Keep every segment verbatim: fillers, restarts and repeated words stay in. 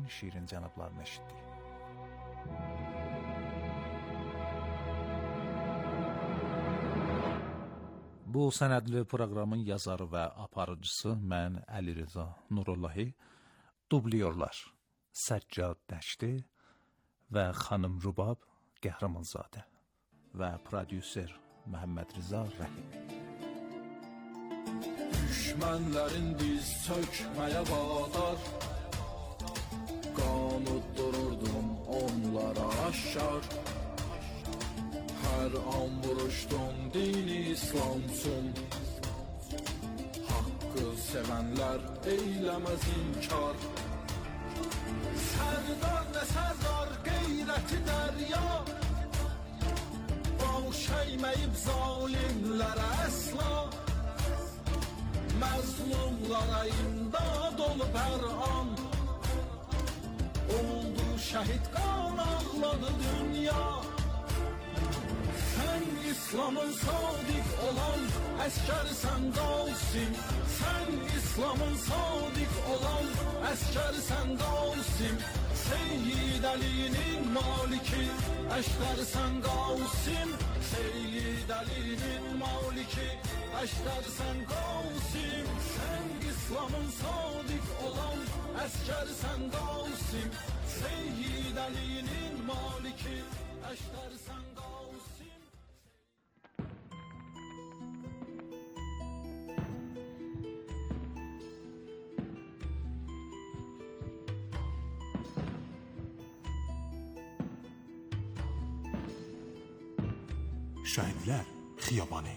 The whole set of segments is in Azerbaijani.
şiirin cənablarını eşitdik. Bu sənədli proqramın yazarı və aparıcısı mən Əli Rıza Nurullahi, dublyorlar Səccad Dəşti və xanım Rubab Qəhrəmanzadə və prodüser Məhəmməd Rıza Rəhim. Düşmənlərin diz çökməyə vadar, qanut dururdum onlara aşkar. Hər an vuruşdum dini İslam üçün, haqqı sevənlər eyləməz inkar. Sərdar nə sərdar qeyrəti dərya, baş əyməyib zalimlərə əsla. Məzlumlara imdad olub hər an, oldu şəhid qan ağladı dünya. Sən İslamın sadiq olan əskərsən Qasim, sən İslamın sadiq olan əskərsən Qasim. Seyyid Əlinin maliki əşdərsən Qasim, Seyyid Əlinin maliki əşdərsən Qasim. Sən İslamın sadiq olan əskərsən Qasim, Seyyid Əlinin maliki əşdərsən Qasim. Şəhidlər Xiyabanı.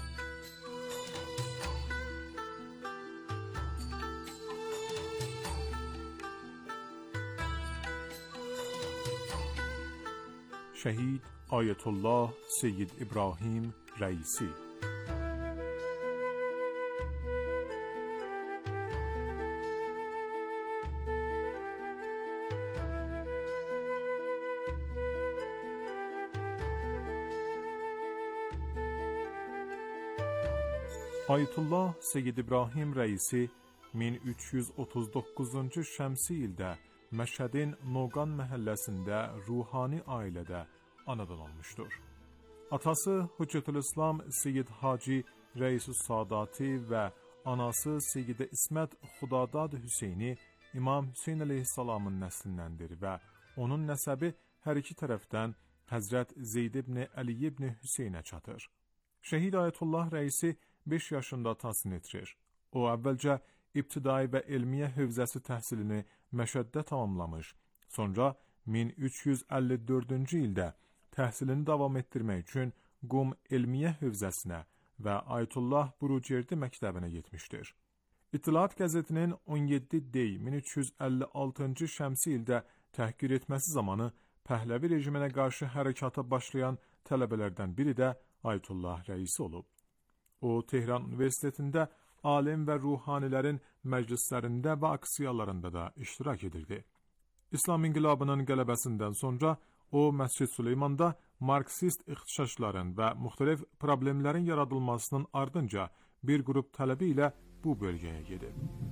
Şəhid Ayətullah Seyyid İbrahim Rəisi. Ayətullah Seyyid İbrahim Rəisi min üç yüz otuz doqquzuncu şəmsi ildə Məşhədin Noqan məhəlləsində ruhani ailədə anadan olmuşdur. Atası Hüccətülislam Seyyid Hacı Rəis-ü Sadati və anası Seyyidə İsmət Xudadad Hüseyni İmam Hüseyn əleyhissalamın nəslindəndir və onun nəsəbi hər iki tərəfdən Həzrət Zeyd ibn Əli ibn Hüseynə çatır. Şəhid Ayətullah Rəisi beş yaşında təhsil etdirir. O əvvəlcə ibtidai və elmiyə hövzəsi təhsilini Məşəddə tamamlamış, sonra min üç yüz əlli dördüncü ildə təhsilini davam etdirmək üçün Qum elmiyə hövzəsinə və Ayətullah Burucerdi məktəbinə getmişdir. İttilaat qəzetinin on yeddi dey min üç yüz əlli altıncı şəmsi ildə təhqir etməsi zamanı Pəhləvi rejiminə qarşı hərəkata başlayan tələbələrdən biri də Ayətullah Rəisi olub. O, Tehran Universitetində alim və ruhanilərin məclislərində və aksiyalarında da iştirak edirdi. İslam inqilabının qələbəsindən sonra o, Məscid Süleymanda marksist ixtişaşların və müxtəlif problemlərin yaradılmasının ardınca bir qrup tələbi ilə bu bölgəyə gedib.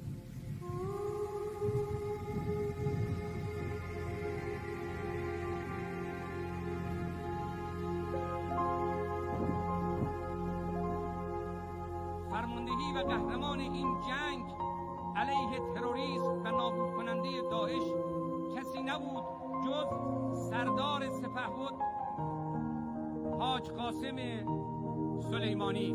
فرماندهی و قهرمان این جنگ علیه تروریسم و نابود کننده داعش کسی نبود جز سردار سپهبد حاج قاسم سلیمانی.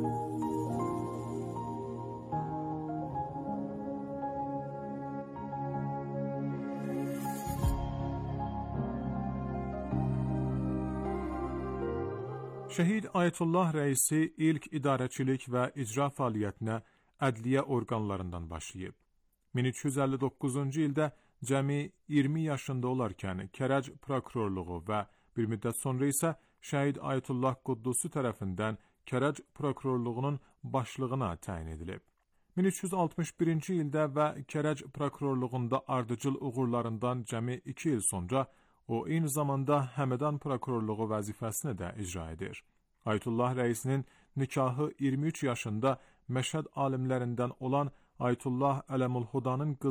Şəhid Ayətullah Rəisi ilk idarəçilik və icra fəaliyyətinə ədliyyə orqanlarından başlayıb. min üç yüz əlli doqquzuncu ildə cəmi iyirmi yaşında olarkən Kərəc prokurorluğu və bir müddət sonra isə Şəhid Ayətullah Quddusi tərəfindən Kərəc prokurorluğunun başlığına təyin edilib. min üç yüz altmış birinci ildə və Kərəc prokurorluğunda ardıcıl uğurlarından cəmi iki il sonra o eyni zamanda Həmədan prokurorluğu vəzifəsini də icra edir. Ayətullah Rəisinin nikahı iyirmi üç yaşında Məşhəd alimlərindən olan Ayətullah Ələmülhudanın qızı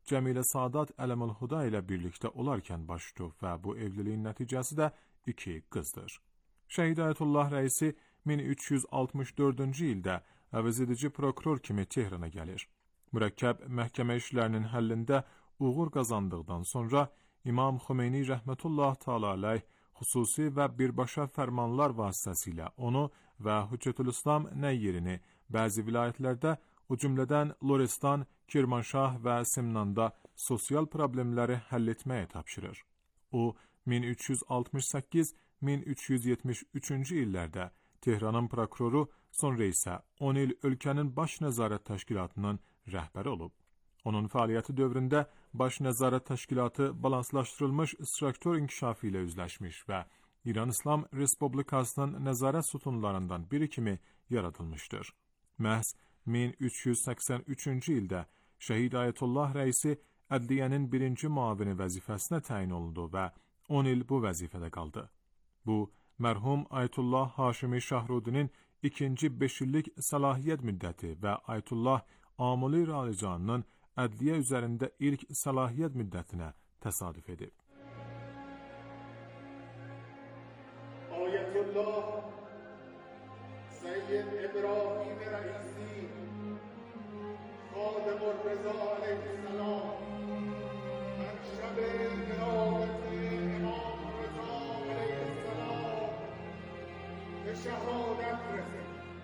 Cəmilə Sadat Ələmül-Huda ilə birlikdə olarkən baş tutub və bu evliliyin nəticəsi də iki qızdır. Şəhid Ayətullah rəisi min üç yüz altmış dördüncü ildə əvəzedici prokuror kimi Tehrana gəlir. Mürəkkəb məhkəmə işlərinin həllində uğur qazandıqdan sonra İmam Xomeyni rəhmətullah təala aleyh xüsusi və birbaşa fərmanlar vasitəsilə onu və Hüccətülislam Nəyyirini bəzi vilayətlərdə, o cümlədən Lorestan, Kirmanşah və Simnanda sosial problemləri həll etməyə tapşırır. O, min üç yüz altmış səkkiz min üç yüz yetmiş üçüncü illərdə Tehranın prokuroru, sonra isə on il ölkənin baş nəzarət təşkilatının rəhbəri olub. Onun fəaliyyəti dövründə baş nəzarət təşkilatı balanslaşdırılmış struktur inkişafı ilə üzləşmiş və İran İslam Respublikasının nəzarət sütunlarından biri kimi yaradılmışdır. Məhz min üç yüz səksən üçüncü ildə Şəhid Ayətullah rəisi ədliyyənin birinci müavini vəzifəsinə təyin olundu və on il bu vəzifədə qaldı. Bu, mərhum Ayətullah Haşimi Şahrudinin ikinci beş illik səlahiyyət müddəti və Ayətullah Amuli Ralicanının ədliyyə üzərində ilk səlahiyyət müddətinə təsadüf edib. Ayətullah Seyyid İbrahim Rəisi Xadimur Rıza aleyhisselam Məkşəb qirabəti İmam Rıza aleyhisselam ve şəhadət rəsəl.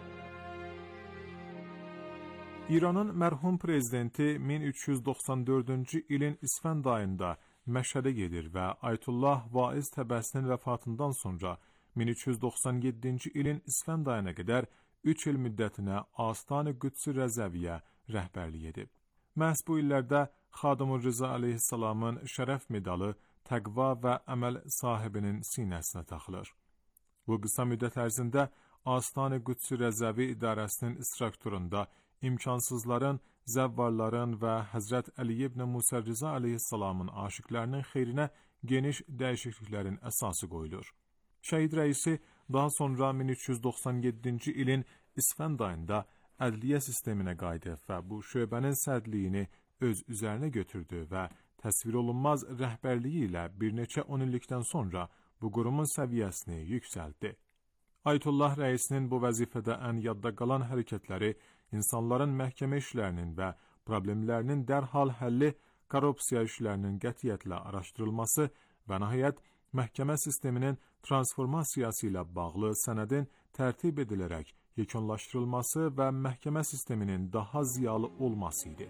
İranın mərhum prezidenti min üç yüz doxsan dördüncü ilin İsfənd ayında Məşhədə gedir və Ayətullah Vaiz təbəəsinin vəfatından sonra min üç yüz doxsan yeddinci ilin İsfənd ayına qədər üç il müddətinə Astan-ı Qüds-i Rəzəviyyə rəhbərlik edib. Məhz bu illərdə Xadimur Rıza aleyhisselamın şərəf medalı təqva və əməl sahibinin sinəsinə taxılır. Bu qısa müddət ərzində Astan-ı Qüds-i Rəzəvi idarəsinin strukturunda imkansızların, zəvvarların və Həzrət Əli ibn Musa Rıza aleyhisselamın aşiqlərinin xeyrinə geniş dəyişikliklərin əsası qoyulur. Şəhid rəisi daha sonra min üç yüz doxsan yeddinci ilin İsfənd ayında ədliyyə sisteminə qayıdıb və bu şöbənin sədliyini öz üzərinə götürdü və təsvir olunmaz rəhbərliyi ilə bir neçə on illikdən sonra bu qurumun səviyyəsini yüksəltdi. Ayətullah rəisinin bu vəzifədə ən yadda qalan hərəkətləri insanların məhkəmə işlərinin və problemlərinin dərhal həlli, korrupsiya işlərinin qətiyyətlə araşdırılması və nəhayət məhkəmə sisteminin transformasiyası ilə bağlı sənədin tərtib edilərək yekunlaşdırılması və məhkəmə sisteminin daha ziyalı olması idi.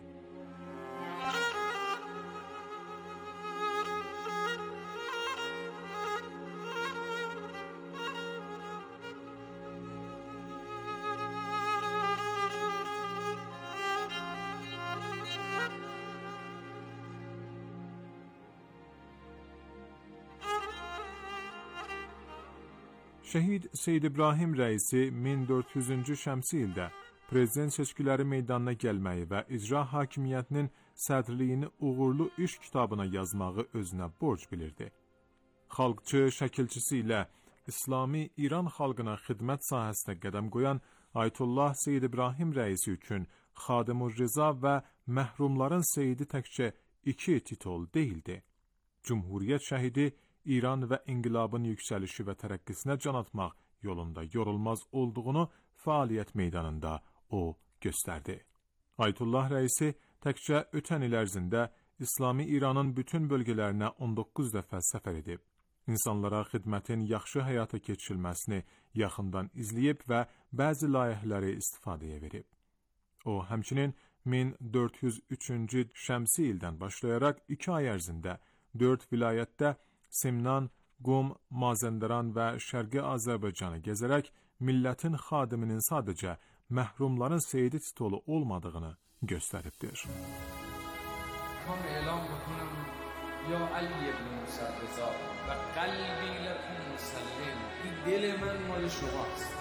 Şəhid Seyyid İbrahim rəisi min dörd yüzüncü şəmsi ildə prezident seçkiləri meydanına gəlməyi və icra hakimiyyətinin sədrliyini uğurlu iş kitabına yazmağı özünə borc bilirdi. Xalqçı şəkilçisi ilə İslami İran xalqına xidmət sahəsinə qədəm qoyan Ayətullah Seyyid İbrahim rəisi üçün Xadimur Rıza və məhrumların seyidi təkcə iki titol deyildi. Cumhuriyyət şəhidi İran və inqilabın yüksəlişi və tərəqqisinə can atmaq yolunda yorulmaz olduğunu fəaliyyət meydanında o göstərdi. Ayətullah rəisi təkcə ötən il ərzində İslami İranın bütün bölgələrinə on doqquz dəfə səfər edib. İnsanlara xidmətin yaxşı həyata keçirilməsini yaxından izləyib və bəzi layihələri istifadəyə verib. O, həmçinin min dörd yüz üçüncü şəmsi ildən başlayaraq iki ay ərzində dörd vilayətdə Simnan, Qum, Mazəndaran və Şərqi Azərbaycanı gəzərək millətin xadiminin sadəcə məhrumların seyidi titulu olmadığını göstəribdir. Mən elan bıkunum, ya Ali ibn Musa Rıza və qəlbi ləfi müsəllim, dil mən mal şuhast.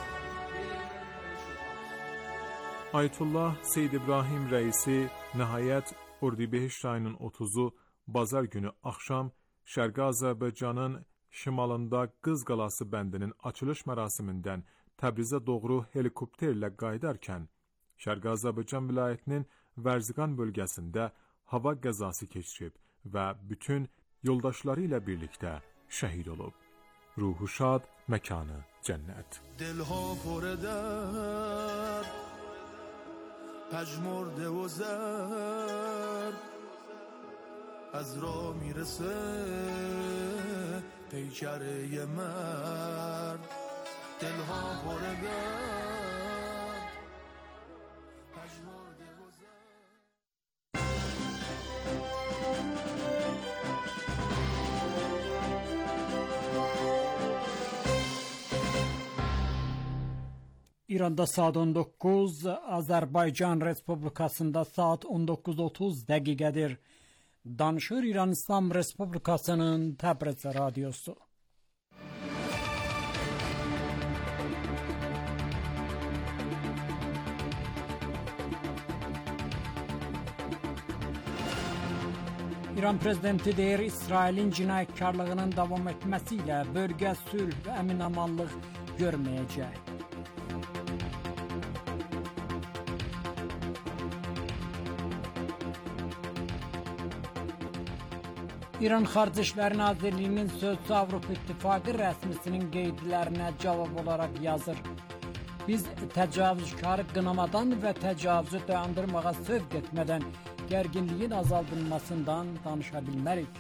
Ayətullah Seyyid İbrahim rəisi nəhayət Ordibeşt ayının otuzu bazar günü axşam Şərqi Azərbaycanın şimalında Qız qalası bəndinin açılış mərasimindən Təbrizə doğru helikopterlə qayıdarkən, Şərqi Azərbaycan vilayətinin Vərziqan bölgəsində hava qəzası keçirib və bütün yoldaşları ilə birlikdə şəhid olub. Ruhu şad, məkanı cənnət. دلها پر درد پژمرده و زرد از راه میرسه پیکره یه مرد دلها پر درد پژمرده و زرد İranda saat on dokuz, Azərbaycan Respublikasında saat on dokuz otuz dəqiqədir. Danışır İran İslam Respublikasının Təbriz radiosu. İran prezidenti deyir, İsrailin cinayətkarlığının davam etməsilə bölgə sülh və əmin-amanlıq görməyəcək. İran Xarici İşlər Nazirliyinin sözcüsü Avropa İttifaqı rəsmisinin qeydlərinə cavab olaraq yazır. Biz təcavüzkarı qınamadan və təcavüzü dayandırmağa sövq etmədən gərginliyin azaldılmasından danışa bilmərik.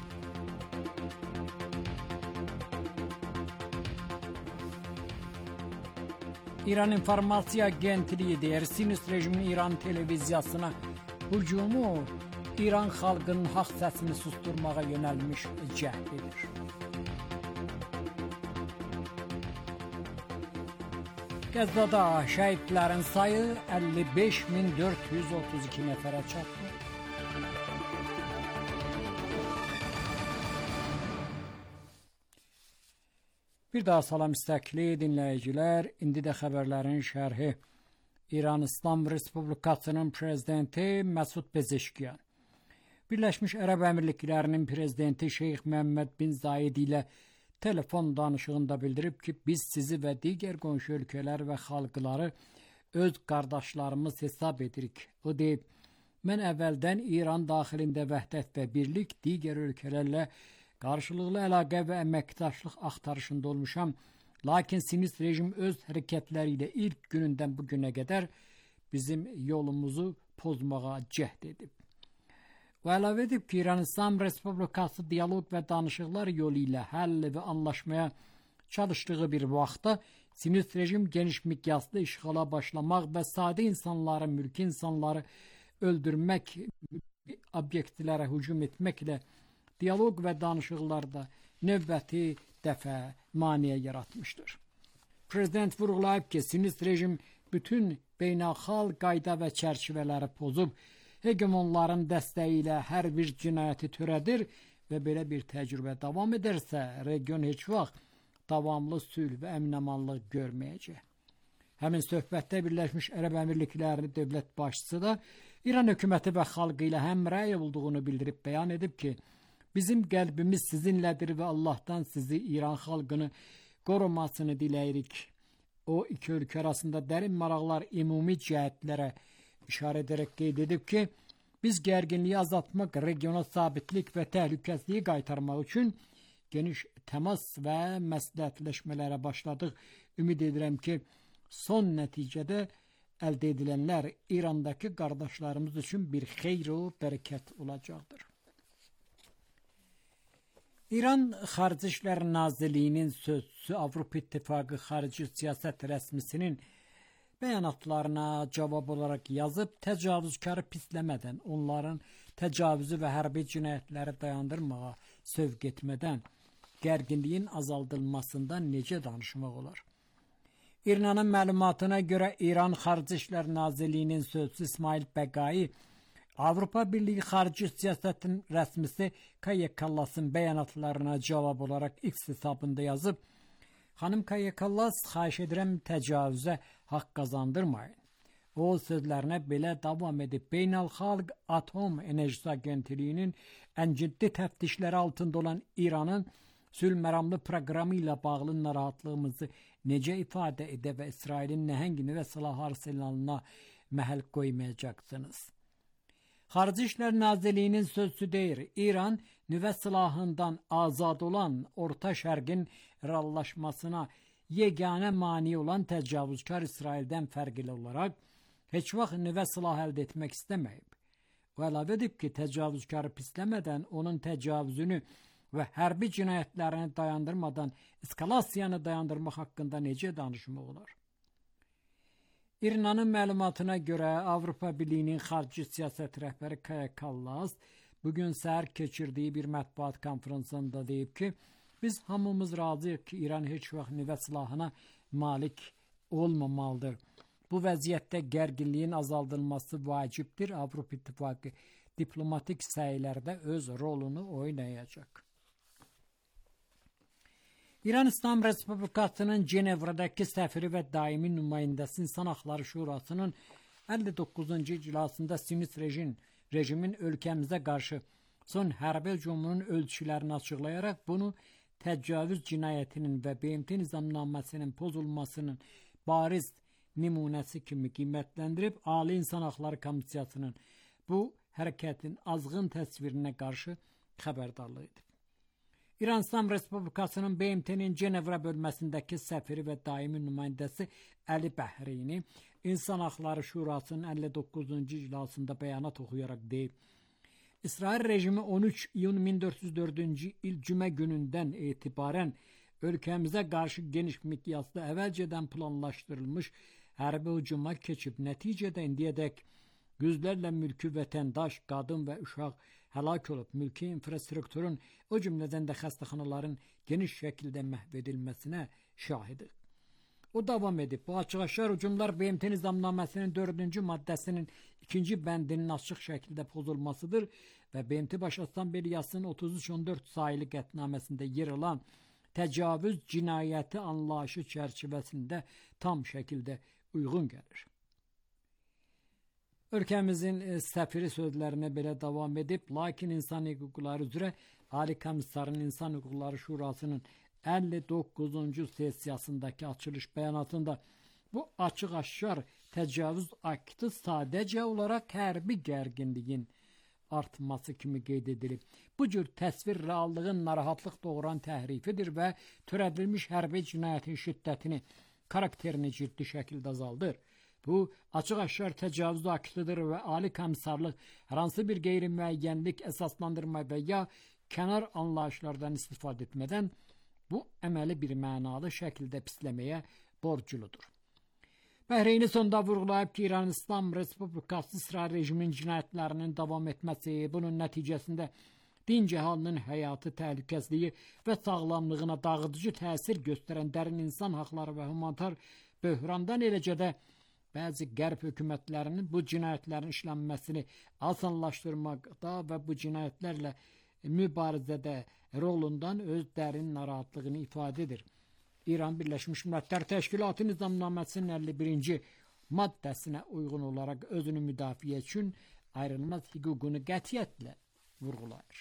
İran İnformasiya Agentliyi deyir, Sinist rejimin İran televiziyasına hücumu İran xalqının haqq səsini susturmağa yönəlmiş cəhdidir. Qəzzada şəhidlərin sayı əlli beş min dörd yüz otuz iki nəfərə çatdı. Bir daha salam istəkli dinləyicilər, indi də xəbərlərin şərhi. İran İslam Respublikasının prezidenti Məsud Pezeşkiyan Birləşmiş Ərəb Əmirliklərinin prezidenti Şeyx Məhəmməd bin Zayed ilə telefon danışığında bildirib ki, biz sizi və digər qonşu ölkələr və xalqları öz qardaşlarımız hesab edirik. O deyib, mən əvvəldən İran daxilində vəhdət və birlik, digər ölkələrlə qarşılıqlı əlaqə və əməkdaşlıq axtarışında olmuşam. Lakin sinist rejim öz hərəkətləri ilə ilk günündən bu günə qədər bizim yolumuzu pozmağa cəhd edib. O əlavə edib ki, İran İslam Respublikası diyaloq və danışıqlar yolu ilə həll və anlaşmaya çalışdığı bir vaxtda sinist rejim geniş miqyaslı işğala başlamaq və sadə insanları, mülki insanları öldürmək, obyektlərə hücum etməklə diyaloq və danışıqlarda növbəti dəfə maneə yaratmışdır. Prezident vurğulayıb ki, sinist rejim bütün beynəlxalq qayda və çərçivələri pozub, hegemonların dəstəyi ilə hər bir cinayəti törədir və belə bir təcrübə davam edərsə, region heç vaxt davamlı sülh və əmin-amanlıq görməyəcək. Həmin söhbətdə Birləşmiş Ərəb Əmirliklərinin dövlət başçısı da İran hökuməti və xalqı ilə həmrəy olduğunu bildirib bəyan edib ki, bizim qəlbimiz sizinlədir və Allahdan sizi, İran xalqını qorumasını diləyirik. O, iki ölkə arasında dərin maraqlar, ümumi cəhətlərə işarə edərək qeyd edib ki, biz gərginliyi azaltmaq, regiona sabitlik və təhlükəsizliyi qaytarmaq üçün geniş təmas və məsləhətləşmələrə başladıq. Ümid edirəm ki, son nəticədə əldə edilənlər İrandakı qardaşlarımız üçün bir xeyr və bərəkət olacaqdır. İran Xarici İşlər Nazirliyinin sözcüsü Avropa İttifaqı Xarici Siyasət rəsmisinin bəyanatlarına cavab olaraq yazıb, təcavüzkarı pisləmədən, onların təcavüzü və hərbi cinayətləri dayandırmağa sövq etmədən gərginliyin azaldılmasından necə danışmaq olar? İrnanın məlumatına görə İran Xarici İşlər Nazirliyinin sözcüsü İsmail Bəqai, Avropa Birliyi Xarici Siyasətin rəsmisi Kaya Kallas'ın bəyanatlarına cavab olaraq X hesabında yazıb, Xanım Kaya Kallas, xahiş edirəm təcavüzə haqq qazandırmayın. O sözlərinə belə davam edib, Beynəlxalq Atom Enerjisi Agentliyinin ən ciddi təftişləri altında olan İranın sülh məramlı proqramı ilə bağlı narahatlığımızı necə ifadə edə və İsrailin nəhəng nüvə silah arsenalına məhəl qoymayacaqsınız. Xarici İşlər Nazirliyinin sözcüsü deyir, İran nüvə silahından azad olan Orta Şərqin reallaşmasına yeganə mani olan təcavüzkar İsraildən fərqli olaraq heç vaxt nüvə silahı əldə etmək istəməyib. O əlavə edib ki, təcavüzkarı pisləmədən onun təcavüzünü və hərbi cinayətlərini dayandırmadan eskalasiyanı dayandırmaq haqqında necə danışmaq olar? İRNA-nın məlumatına görə Avropa Birliyinin xarici siyasət rəhbəri Kaja Kallas bugün səhər keçirdiyi bir mətbuat konferansında deyib ki, biz hamımız razıyıq ki, İran heç vaxt nüvə silahına malik olmamalıdır. Bu vəziyyətdə gərginliyin azaldılması vacibdir. Avropa İttifaqı diplomatik səylərdə öz rolunu oynayacaq. İran İslam Respublikasının Cenevrədəki səfiri və daimi nümayəndəsi İnsan Haqları Şurasının əlli doqquzuncu iclasında Siyonist rejim, rejimin ölkəmizə qarşı son hərbi hücumunun ölçülərini açıqlayaraq bunu təcavüz cinayətinin və B M T nizamnaməsinin pozulmasının bariz nümunəsi kimi qiymətləndirib, Ali İnsan Haqları Komissiyasının bu hərəkətin azğın təsvirinə qarşı xəbərdarlıq edib. İran İslam Respublikasının B M T-nin Cenevra bölməsindəki səfiri və daimi nümayəndəsi Əli Bəhreyni İnsan Haqları Şurasının əlli doqquzuncu iclasında bəyanat oxuyaraq deyib, İsrail rejimi on üç iyun min dörd yüz dördüncü il cümə günündən etibarən ölkəmizə qarşı geniş miqyasda əvvəlcədən planlaşdırılmış hərbi hücuma keçib. Nəticədə indiyədək yüzlərlə mülki vətəndaş, qadın və uşaq həlak olub, mülki infrastrukturun, o cümlədən də xəstəxanaların geniş şəkildə məhv edilməsinə şahidik. O davam edib, bu açıq-aşkar hücumlar B M T nizamnaməsinin dördüncü maddəsinin ikinci bəndinin açıq şəkildə pozulmasıdır və B M T Baş Assambleyasının otuz üç on dörd sayılı qətnaməsində yer alan təcavüz cinayəti anlayışı çərçivəsində tam şəkildə uyğun gəlir. Ölkəmizin səfiri sözlərinə belə davam edib, lakin insan hüquqları üzrə Ali Komissarın İnsan Hüquqları Şurasının əlli doqquzuncu sessiyasındakı açılış bəyanatında bu açıq-aşkar təcavüz aktı sadəcə olaraq hərbi gərginliyin artması kimi qeyd edilib. Bu cür təsvir reallığın narahatlıq doğuran təhrifidir və törədilmiş hərbi cinayətin şiddətini, karakterini ciddi şəkildə azaldır. Bu, açıq-aşkar təcavüz aktıdır və Ali Komissarlıq hər hansı bir qeyri-müəyyənlik əsaslandırma və ya kənar anlayışlardan istifadə etmədən bu əməli bir mənalı şəkildə pisləməyə borcludur. Bəhreyni sonda vurğulayıb ki, İran İslam Respublikası İsrail rejiminin cinayətlərinin davam etməsi, bunun nəticəsində din cəhalının həyatı təhlükəsizliyi və sağlamlığına dağıdıcı təsir göstərən dərin insan haqları və humanitar böhrandan, eləcə də bəzi qərb hökumətlərinin bu cinayətlərin işlənməsini asanlaşdırmaqda və bu cinayətlərlə mübarizədə rolundan öz dərin narahatlığını ifadə edir. İran Birləşmiş Millətlər Təşkilatı nizamnaməsinin əlli birinci maddəsinə uyğun olaraq özünü müdafiə üçün ayrılmaz hüququnu qətiyyətlə vurğulayır.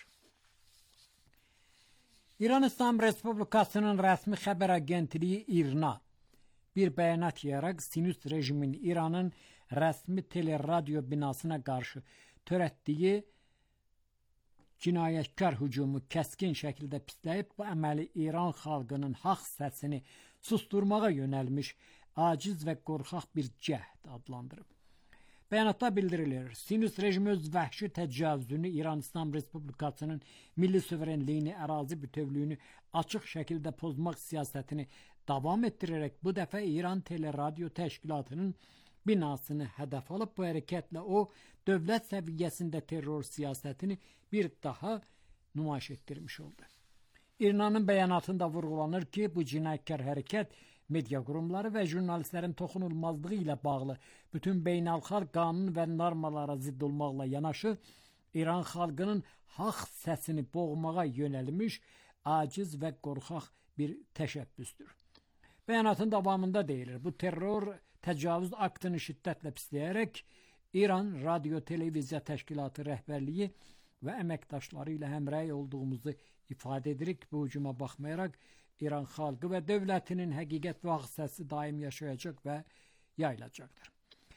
İran İslam Respublikasının rəsmi xəbər agentliyi İRNA bir bəyanat yayaraq Siyonist rejimin İranın rəsmi teleradyo binasına qarşı törətdiyi cinayətkar hücumu kəskin şəkildə pisləyib, bu əməli İran xalqının haqq səsini susturmağa yönəlmiş aciz və qorxaq bir cəhd adlandırıb. Bəyanatda bildirilir, Siyonist rejimi öz vəhşi təcavüzünü İran İslam Respublikasının milli suverenliyini, ərazi bütövlüyünü açıq şəkildə pozmaq siyasətini davam etdirərək bu dəfə İran Teleradyo Təşkilatının binasını hədəf alıb, bu hərəkətlə o dövlət səviyyəsində terror siyasətini bir daha nümayiş etdirmiş oldu. İRNA-nın bəyanatında vurğulanır ki, bu cinayətkar hərəkət media qurumları və jurnalistlərin toxunulmazlığı ilə bağlı bütün beynəlxalq qanun və normalara zidd olmaqla yanaşı, İran xalqının haqq səsini boğmağa yönəlmiş aciz və qorxaq bir təşəbbüsdür. Bəyanatın davamında deyilir, bu terror təcavüz aktını şiddətlə pisləyərək İran Radio Televiziya Təşkilatı rəhbərliyi və əməkdaşları ilə həmrəy olduğumuzu ifadə edirik. Bu hücuma baxmayaraq İran xalqı və dövlətinin həqiqət və haqq səsi daim yaşayacaq və yayılacaqdır.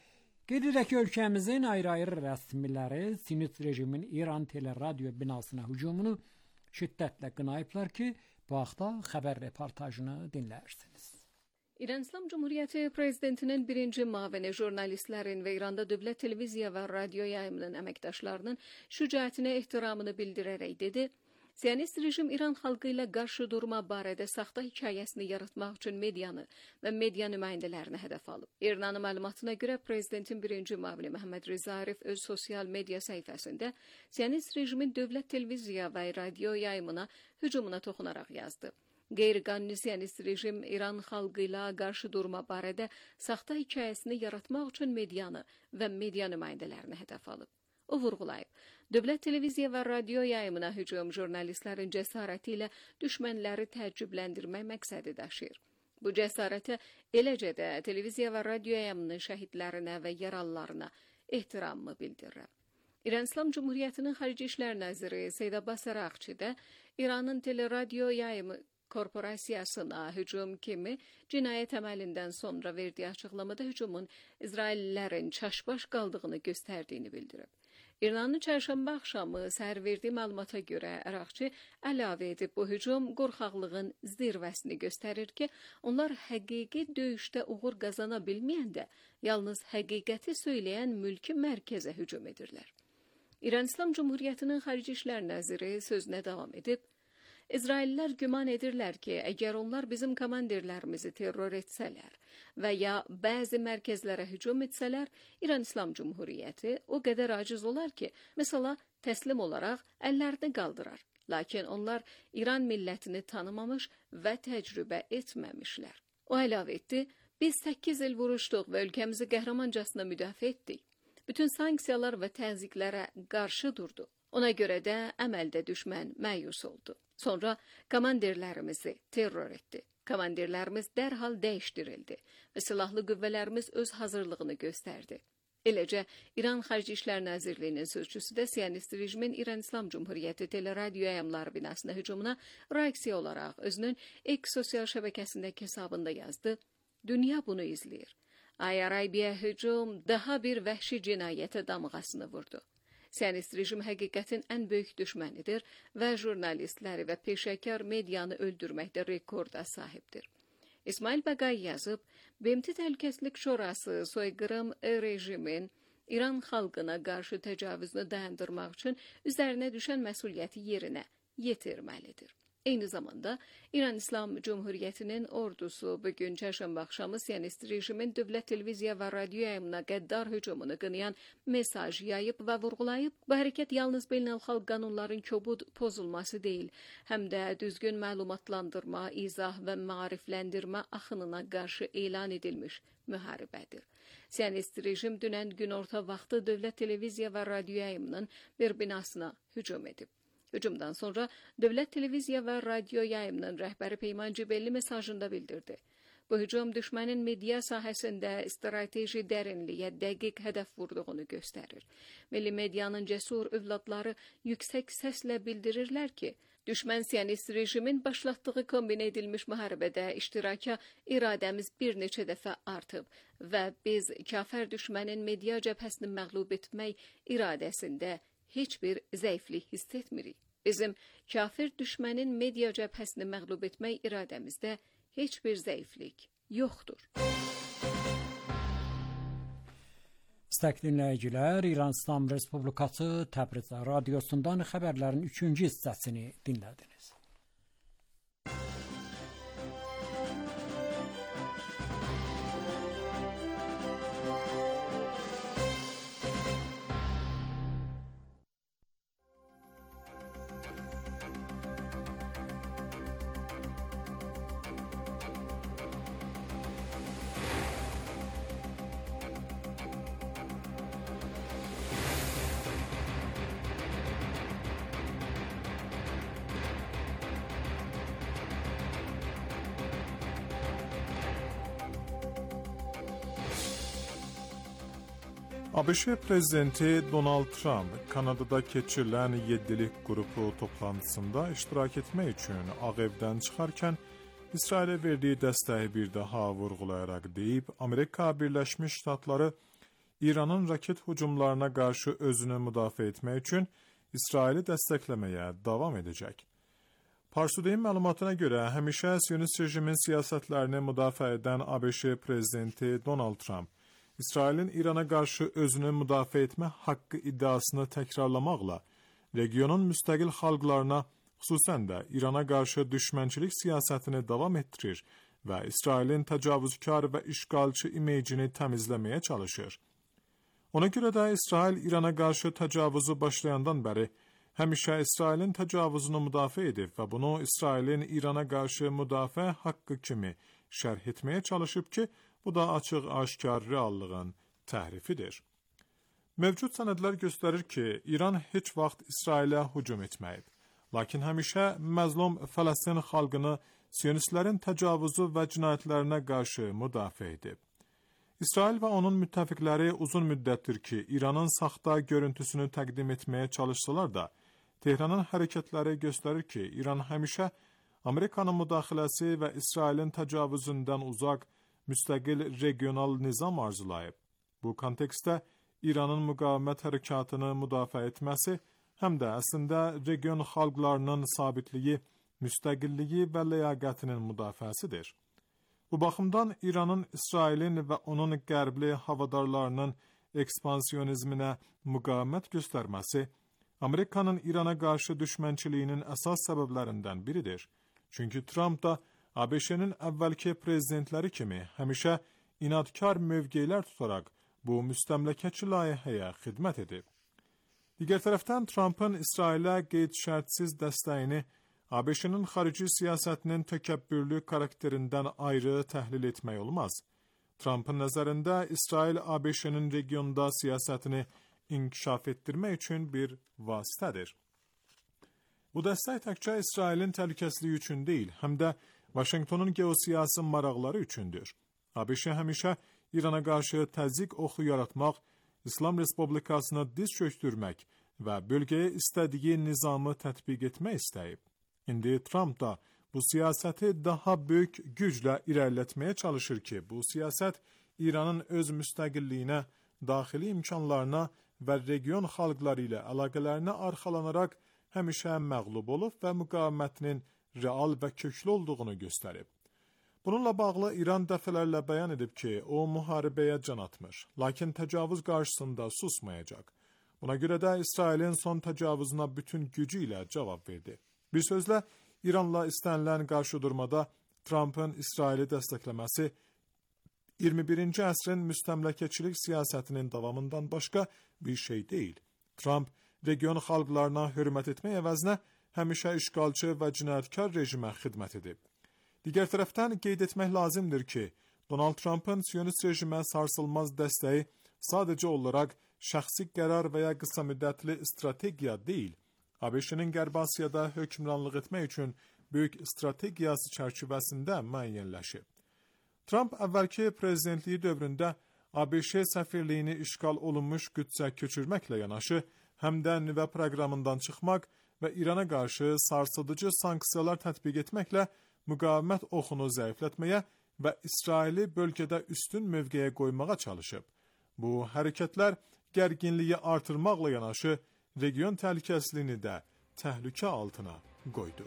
Qeyd edək ki, ölkəmizin ayrı-ayrı rəsmiləri Sinit rejimin İran teleradyo binasına hücumunu şiddətlə qınayıblar ki, bu haqda xəbər reportajını dinləyirsiniz. İran İslam Cumhuriyeti Prezidentinin birinci müavini jurnalistlərin və İranda dövlət televiziya və radio yayımının əməkdaşlarının şücaətinə ehtiramını bildirərək dedi, Siyonist rejim İran xalqı ilə qarşı durma barədə saxta hekayəsini yaratmaq üçün medianı və media nümayəndələrini hədəf alıb. İranın məlumatına görə Prezidentin birinci müavini Məhəmməd Rza Arif öz sosial media səhifəsində Siyonist rejimin dövlət televiziya və radio yayımına hücumuna toxunaraq yazdı. Qeyri-qanuni Siyonist rejim İran xalqı ilə qarşı durma barədə saxta hekayəsini yaratmaq üçün medianı və media nümayəndələrini hədəf alıb. O vurğulayıb, dövlət televiziya və radio yayımına hücum jurnalistlərin cəsarəti ilə düşmənləri təəccübləndirmək məqsədi daşıyır. Bu cəsarətə eləcə də televiziya və radio yayımının şəhidlərinə və yaralılarına ehtiramımı bildirirəm. İran İslam Cumhuriyetinin Xarici İşlər Naziri Seyid Abbas Araqçı da İranın teleradio yayımı korporasiyasına hücum kimi cinayət əməlindən sonra verdiyi açıqlamada hücumun İsraillilərin çaşbaş qaldığını göstərdiyini bildirib. İranın çərşənbə axşamı səhər verdiyi məlumata görə Əraqçı əlavə edib, bu hücum qorxaqlığın zirvəsini göstərir ki, onlar həqiqi döyüşdə uğur qazana bilməyəndə yalnız həqiqəti söyləyən mülki mərkəzə hücum edirlər. İran İslam Cumhuriyetinin Xarici İşlər Naziri sözünə davam edib, İsraillilər güman edirlər ki, əgər onlar bizim komandirlərimizi terror etsələr və ya bəzi mərkəzlərə hücum etsələr, İran İslam Cumhuriyyəti o qədər aciz olar ki, məsəla təslim olaraq əllərini qaldırar. Lakin onlar İran millətini tanımamış və təcrübə etməmişlər. O əlavə etdi, biz səkkiz il vuruşduq və ölkəmizi qəhrəmancasına müdafiə etdik. Bütün sanksiyalar və təzyiqlərə qarşı durdu. Ona görə də əməldə düşmən məyus oldu. Sonra komandirlərimizi terror etdi. Komandirlərimiz dərhal dəyişdirildi və silahlı qüvvələrimiz öz hazırlığını göstərdi. Eləcə, İran Xarici İşlər Nazirliyinin sözçüsü də Siyonist rejimin İran İslam Cumhuriyeti teleradio yayımları binasına hücumuna reaksiya olaraq özünün X sosial şəbəkəsindəki hesabında yazdı. Dünya bunu izləyir. Ay Arabiya hücum daha bir vəhşi cinayətə damğasını vurdu. Siyonist rejim həqiqətin ən böyük düşmənidir və jurnalistləri və peşəkar medianı öldürməkdə rekorda sahibdir. İsmail Bəqay yazıb, B M T Təhlükəsizlik Şurası soyqırım rejimin İran xalqına qarşı təcavüzünü dayandırmaq üçün üzərinə düşən məsuliyyəti yerinə yetirməlidir. Eyni zamanda İran İslam Cumhuriyetinin ordusu bugün çərşənbə axşamı Siyonist rejimin dövlət televiziya və radio yayımına qəddar hücumunu qınayan mesaj yayıb və vurğulayıb, bu hərəkət yalnız beynəlxalq qanunların kobud pozulması deyil, həm də düzgün məlumatlandırma, izah və maarifləndirmə axınına qarşı elan edilmiş müharibədir. Siyonist rejim dünən günorta vaxtı dövlət televiziya və radio yayımının bir binasına hücum edib. Hücumdan sonra dövlət televiziya və radio yayımının rəhbəri Peyman Cibelli mesajında bildirdi. Bu hücum düşmənin media sahəsində strateji dərinliyə dəqiq hədəf vurduğunu göstərir. Milli medianın cəsur övladları yüksək səslə bildirirlər ki, düşmən Siyonist rejimin başlatdığı kombinə edilmiş müharibədə iştiraka iradəmiz bir neçə dəfə artıb və biz kafir düşmənin media cəbhəsini məğlub etmək iradəsində heç bir zəiflik hiss etmirik. Bizim kafir düşmənin media cəbhəsini məğlub etmək iradəmizdə heç bir zəiflik yoxdur. İstəkli dinləyicilər, İran İslam Respublikası Təbriz radiosundan xəbərlərin üçüncü hissəsini dinlədiniz. ABŞ prezidenti Donald Trump Kanadada keçirilən yeddilik qrupu toplantısında iştirak etmək üçün Ağ Evdən çıxarkən İsrailə verdiyi dəstəyi bir daha vurğulayaraq deyib, Amerika Birləşmiş Ştatları İranın raket hücumlarına qarşı özünü müdafiə etmək üçün İsraili dəstəkləməyə davam edəcək. Parsudeyin məlumatına görə, həmişə Siyonist rejimin siyasətlərini müdafiə edən ABŞ prezidenti Donald Trump, İsrailin İrana qarşı özünü müdafiə etmə haqqı iddiasını təkrarlamaqla, regionun müstəqil xalqlarına, xüsusən də İrana qarşı düşmənçilik siyasətini davam etdirir və İsrailin təcavüzkar və işgalçı imecini təmizləməyə çalışır. Ona görə də İsrail İrana qarşı təcavüzü başlayandan bəri həmişə İsrailin təcavüzünü müdafiə edib və bunu İsrailin İrana qarşı müdafiə haqqı kimi şərh etməyə çalışıb ki, bu da açıq-aşkar reallığın təhrifidir. Mövcud sənədlər göstərir ki, İran heç vaxt İsrailə hücum etməyib. Lakin həmişə məzlum Fələstin xalqını Siyonistlərin təcavüzü və cinayətlərinə qarşı müdafiə edib. İsrail və onun müttəfiqləri uzun müddətdir ki, İranın saxta görüntüsünü təqdim etməyə çalışsalar da, Tehranın hərəkətləri göstərir ki, İran həmişə Amerikanın müdaxiləsi və İsrailin təcavüzündən uzaq, müstəqil regional nizam arzulayıb. Bu kontekstdə İranın müqavimət hərəkatını müdafiə etməsi, həm də əslində region xalqlarının sabitliyi, müstəqilliyi və ləyaqətinin müdafiəsidir. Bu baxımdan İranın İsrailin və onun qərbli havadarlarının ekspansiyonizminə müqavimət göstərməsi, Amerikanın İrana qarşı düşmənçiliyinin əsas səbəblərindən biridir. Çünki Trump da ABŞ-nin əvvəlki prezidentləri kimi həmişə inadkar mövqelər tutaraq bu müstəmləkəçi layihəyə xidmət edib. Digər tərəfdən Trump'ın İsrailə qeyd-şərtsiz dəstəyini ABŞ-nin xarici siyasətinin təkəbbürlü karakterindən ayrı təhlil etmək olmaz. Trump'ın nəzərində İsrail ABŞ-nin regionda siyasətini inkişaf etdirmək üçün bir vasitədir. Bu dəstək təkcə İsrailin təhlükəsizliyi üçün deyil, həm də Vaşinqtonun geosiyasi maraqları üçündür. ABŞ həmişə İrana qarşı təzyiq oxu yaratmaq, İslam Respublikasına diz çöktürmək və bölgəyə istədiyi nizamı tətbiq etmək istəyib. İndi Trump da bu siyasəti daha böyük güclə irəlilətməyə çalışır ki, bu siyasət İranın öz müstəqilliyinə, daxili imkanlarına və region xalqları ilə əlaqələrinə arxalanaraq həmişə məğlub olub və müqavimətinin real və köklü olduğunu göstərib. Bununla bağlı İran dəfələrlə bəyan edib ki, o müharibəyə can atmış, lakin təcavüz qarşısında susmayacaq. Buna görə də İsrailin son təcavüzünə bütün gücü ilə cavab verdi. Bir sözlə, İranla istənilən qarşıdurmada Trump'ın İsraili dəstəkləməsi iyirmi birinci əsrin müstəmləkəçilik siyasətinin davamından başqa bir şey deyil. Trump, region xalqlarına hörmət etmək əvəzinə həmişə işgalçı və cinayətkar rejimə xidmət edib. Digər tərəfdən qeyd etmək lazımdır ki, Donald Trump'ın Siyonist rejimə sarsılmaz dəstəyi sadəcə olaraq şəxsi qərar və ya qısa müddətli strategiya deyil, ABŞ-nin Qərbi Asiyada hökmranlıq etmək üçün böyük strategiyası çərçivəsində müəyyənləşib. Trump əvvəlki prezidentliyi dövründə ABŞ səfirliyini işğal olunmuş Qüdsə köçürməklə yanaşı, həm də nüvə proqramından çıxmaq və İrana qarşı sarsıdıcı sanksiyalar tətbiq etməklə müqavimət oxunu zəiflətməyə və İsraili bölgədə üstün mövqeyə qoymağa çalışıb. Bu hərəkətlər gərginliyi artırmaqla yanaşı, region təhlükəsizliyini də təhlükə altına qoydu.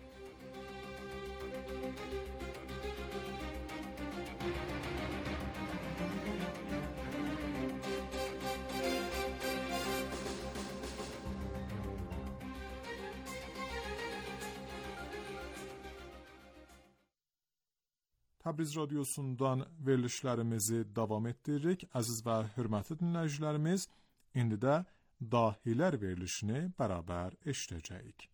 Təbriz radiosundan verilişlərimizi davam etdiririk. Əziz və hörmətli dinləyicilərimiz, indi də dahilər verilişini bərabər eşidəcəyik.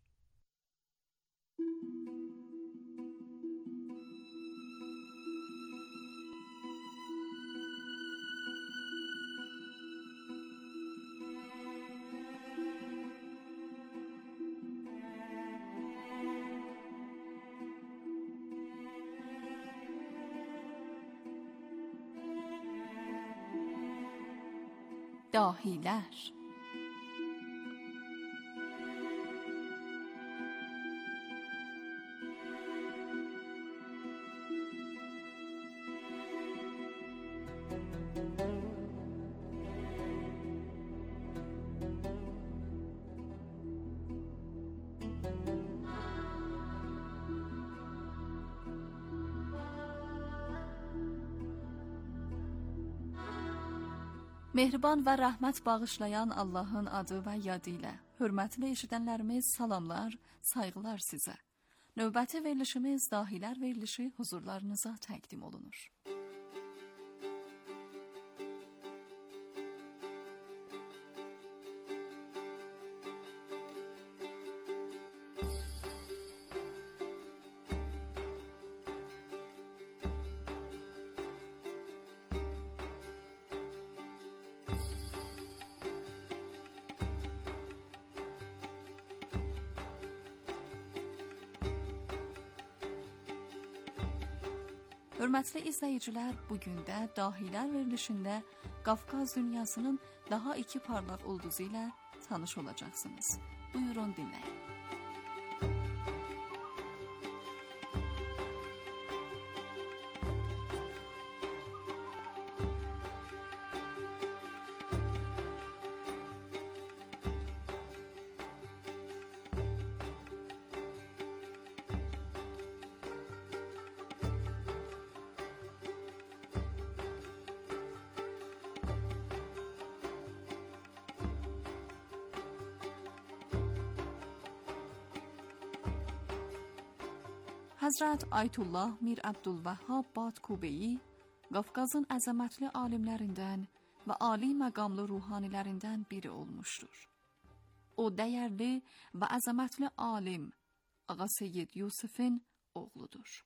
داهیلر Mehriban və rəhmət bağışlayan Allahın adı və yadı ilə hörmətli eşidənlərimiz salamlar, sayğılar sizə. Növbəti verilişimiz Dahilər verilişi huzurlarınıza təqdim olunur. Hörmətli izləyicilər, bugün də Dahilər verilişində Qafqaz dünyasının daha iki parlaq ulduzu ilə tanış olacaqsınız. Buyurun dinləyin. Həzrət Ayətullah Mir Abdülvəhhab Badkubeyi, Qafqazın əzəmətli alimlərindən və ali məqamlı ruhanilərindən biri olmuşdur. O, dəyərli və əzəmətli alim Ağa Seyyid Yusuf'un oğludur.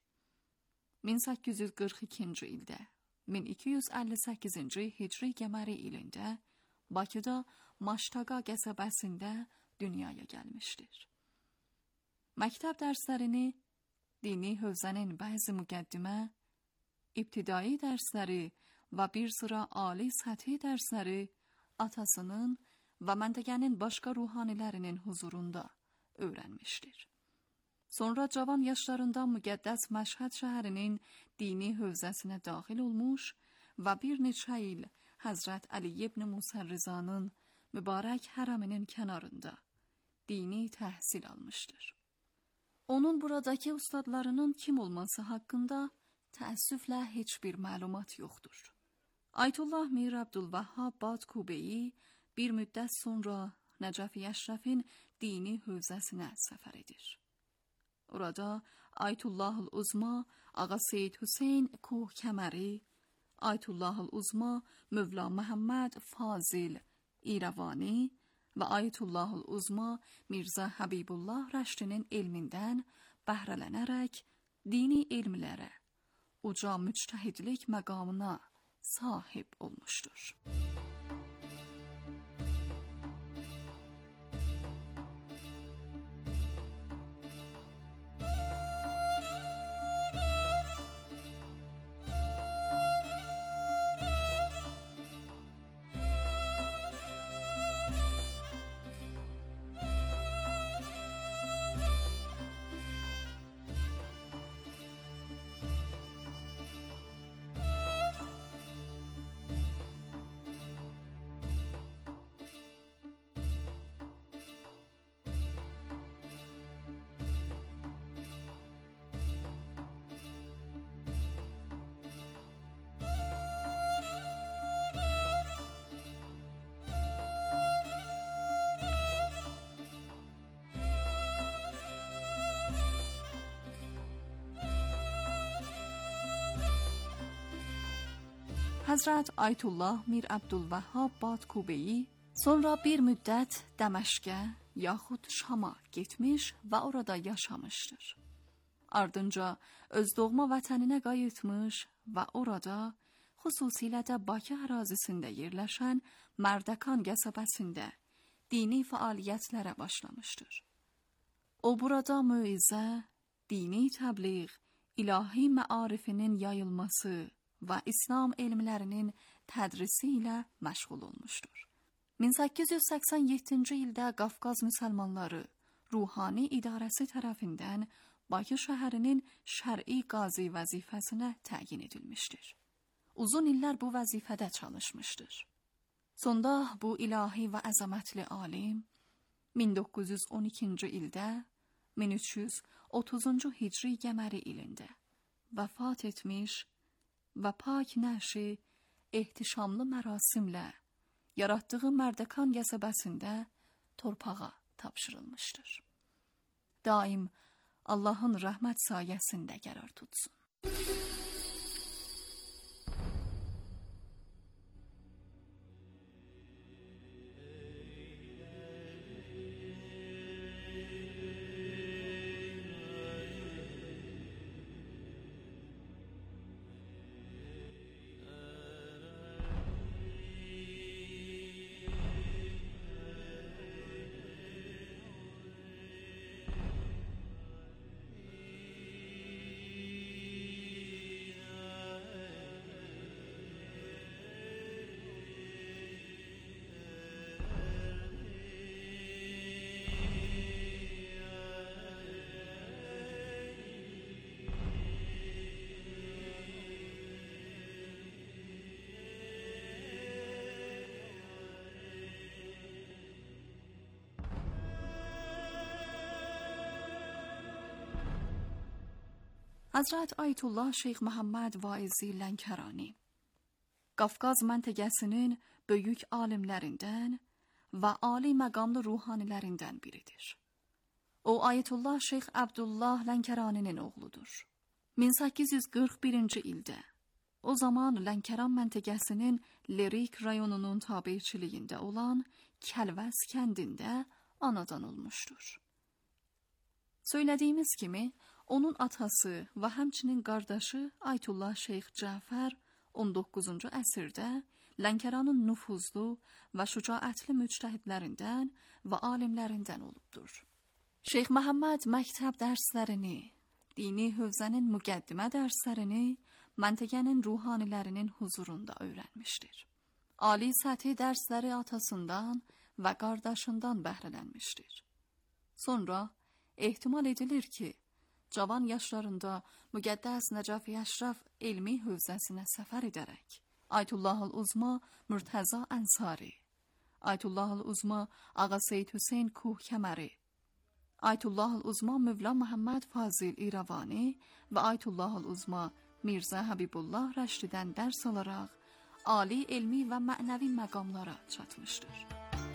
min səkkiz yüz qırx ikinci ildə, min iki yüz əlli səkkizinci Hicri Qəməri ilində Bakıda Maştaqa qəsəbəsində dünyaya gəlmişdir. Məktəb dərslərini dini hövzənin bəzi müqəddimə, ibtidai dərsləri və bir sıra ali səthi dərsləri atasının və məntəqənin başqa ruhanilərinin huzurunda öyrənmişdir. Sonra cavan yaşlarında müqəddəs Məşhəd şəhərinin dini hövzəsinə daxil olmuş və bir neçə il Həzrət Əli ibn Musa Rizanın mübarək hərəminin kənarında dini təhsil almışdır. Onun buradakı ustadlarının kim olması haqqında təəssüflə heç bir məlumat yoxdur. Ayətullah Mir Abdülvəhhab Badkubeyi bir müddət sonra Nəcəfi Əşrəfin dini hövzəsinə səfər edir. Orada Ayətullahül Uzma Ağa Seyyid Hüseyn Koh Kəməri, Ayətullahül Uzma Mövla Məhəmməd Fazil İrəvani və Ayətullahül Uzma Mirzə Həbibullah Rəşdinin elmindən bəhrələnərək dini elmlərə, uca müctəhidlik məqamına sahib olmuşdur. Həzrət Ayətullah Mir Abdülvəhhab Badkubeyi sonra bir müddət Dəməşqə yaxud Şama getmiş və orada yaşamışdır. Ardınca öz doğma vətəninə qayıtmış və orada xüsusilə də Bakı ərazisində yerləşən Mərdəkan qəsəbəsində dini fəaliyyətlərə başlamışdır. O burada möizə, dini təbliğ, ilahi məarifinin yayılması və İslam elmlərinin tədrisi ilə məşğul olmuşdur. min səkkiz yüz səksən yeddinci ildə Qafqaz müsəlmanları ruhani idarəsi tərəfindən Bakı şəhərinin şər'i qazi vəzifəsinə təyin edilmişdir. Uzun illər bu vəzifədə çalışmışdır. Sonda bu ilahi və əzəmətli alim min doqquz yüz on ikinci ildə min üç yüz otuzuncu Hicri Qəməri ilində vəfat etmiş və pak nəşi ehtişamlı mərasimlə yaratdığı Mərdəkan qəsəbəsində torpağa tapşırılmışdır. Daim Allahın rəhmət sayəsində qərar tutsun. Həzrət Ayətullah Şeyx Məhəmməd Vaizi Lənkərani Qafqaz məntəqəsinin böyük alimlərindən və ali məqamlı ruhanilərindən biridir. O, Ayətullah Şeyx Abdullah Lənkəraninin oğludur. min səkkiz yüz qırx birinci ildə, o zaman Lənkəran məntəqəsinin Lerik rayonunun tabiçiliyində olan Kəlvəz kəndində anadan olmuşdur. Söylədiyimiz kimi, onun atası və həmçinin qardaşı Ayətullah Şeyx Cəfər on doqquzuncu əsrdə Lənkəranın nüfuzlu və şücaətli müctəhidlərindən və alimlərindən olubdur. Şeyx Məhəmməd məktəb dərslərini, dini hövzənin müqəddimə dərslərini məntəqənin ruhanilərinin huzurunda öyrənmişdir. Ali səthi dərsləri atasından və qardaşından bəhrələnmişdir. Sonra ehtimal edilir ki, cavan yaşlarında Müqəddəs Nəcəfi Əşrəf elmi hövzəsinə səfər edərək, Ayətullah-ül-Uzma Mürtəza Ənsari, Ayətullah-ül-Uzma Ağa Seyyid Hüseyn Kuh Kəməri, Ayətullah-ül-Uzma Mövla Məhəmməd Fazil İrəvani və Ayətullah-ül-Uzma Mirzə Həbibullah Rəşdidən dərs alaraq, ali elmi və mənəvi məqamlara çatmışdır.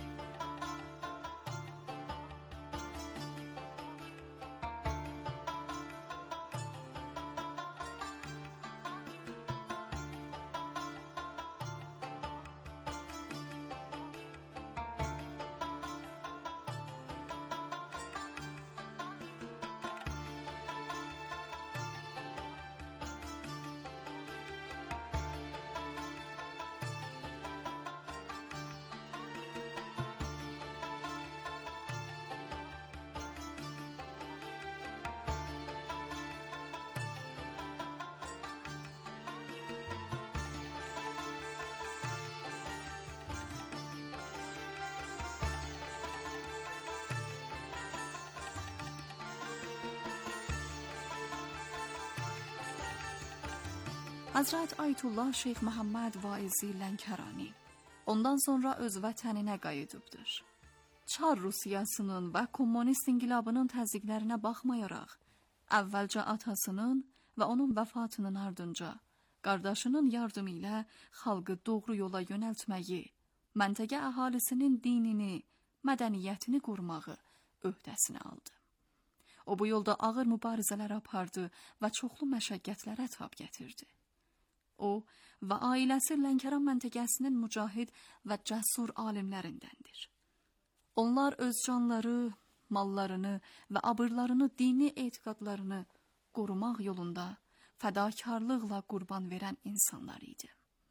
Həzrət Ayətullah Şeyx Məhəmməd Vaizi Lənkərani ondan sonra öz vətəninə qayıdıbdır. Çar Rusiyasının və kommunist inqilabının təzyiqlərinə baxmayaraq, əvvəlcə atasının və onun vəfatının ardınca qardaşının yardımı ilə xalqı doğru yola yönəltməyi, məntəqə əhalisinin dinini, mədəniyyətini qurmağı öhdəsinə aldı. O bu yolda ağır mübarizələr apardı və çoxlu məşəqqətlərə tab gətirdi. O və ailəsi Lənkəran məntəqəsinin mücahid və cəsur alimlərindəndir. Onlar öz canları, mallarını və abırlarını, dini etiqadlarını qorumaq yolunda fədakarlıqla qurban verən insanlar idi.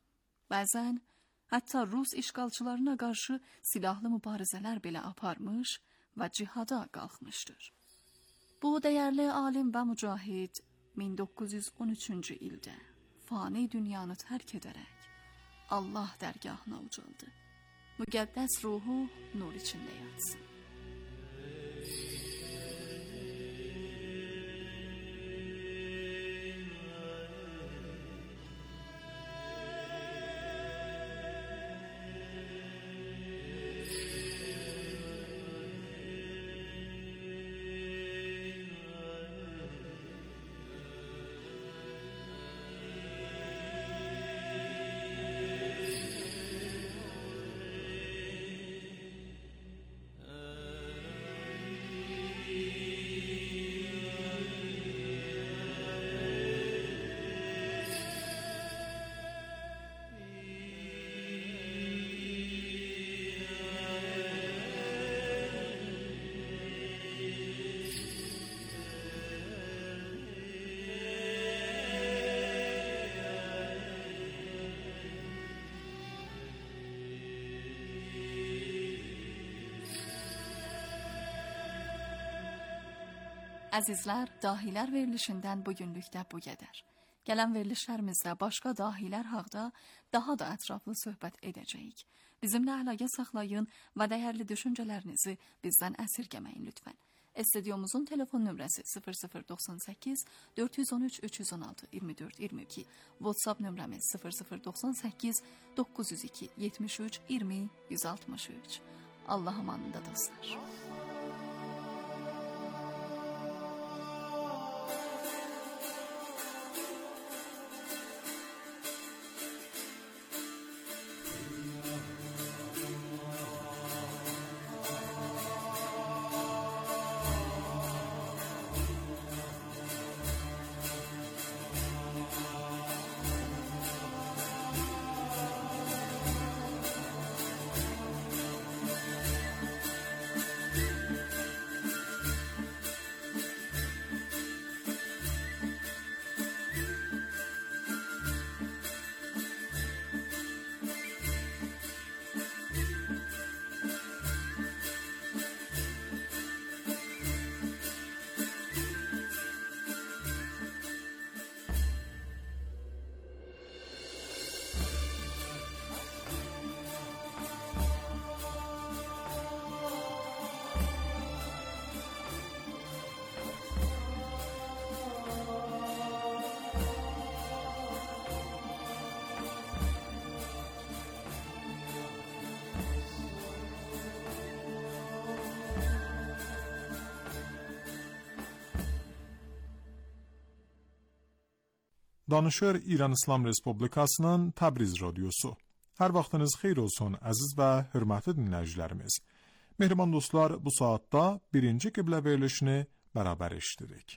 Bəzən hətta Rus işğalçılarına qarşı silahlı mübarizələr belə aparmış və cihada qalxmışdır. Bu dəyərli alim və mücahid min doqquz yüz on üçüncü ildə fani dünyanı tərk edərək Allah dərgahına ucaldı. Müqəddəs ruhu nur içində yatsın. Əzizlər, dahilər verilişindən bugünlükdə bu qədər. Gələn verilişlərimizdə başqa dahilər haqda daha da ətraflı söhbət edəcəyik. Bizimlə əlaqə saxlayın və dəyərli düşüncələrinizi bizdən əsirgəməyin lütfən. Stüdyomuzun telefon nömrəsi sıfır sıfır doxsan səkkiz dörd yüz on üç üç yüz on altı iyirmi dörd iyirmi iki, WhatsApp nömrəmiz sıfır sıfır doxsan səkkiz doqquz yüz iki yetmiş üç iyirmi yüz altmış üç. Allah amanında dostlar. Danışır İran İslam Respublikasının Təbriz Radyosu. Hər vaxtınız xeyir olsun əziz və hörmətli dinləyicilərimiz. Mehriban dostlar, bu saatda birinci qiblə verilişini bərabər eşidirik.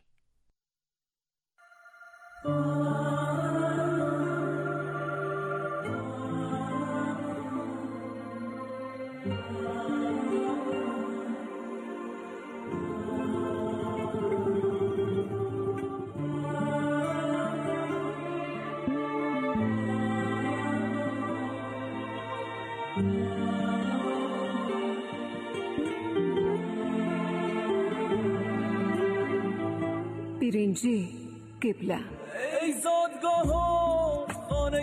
birinci qiblə. ای زادگاه خانه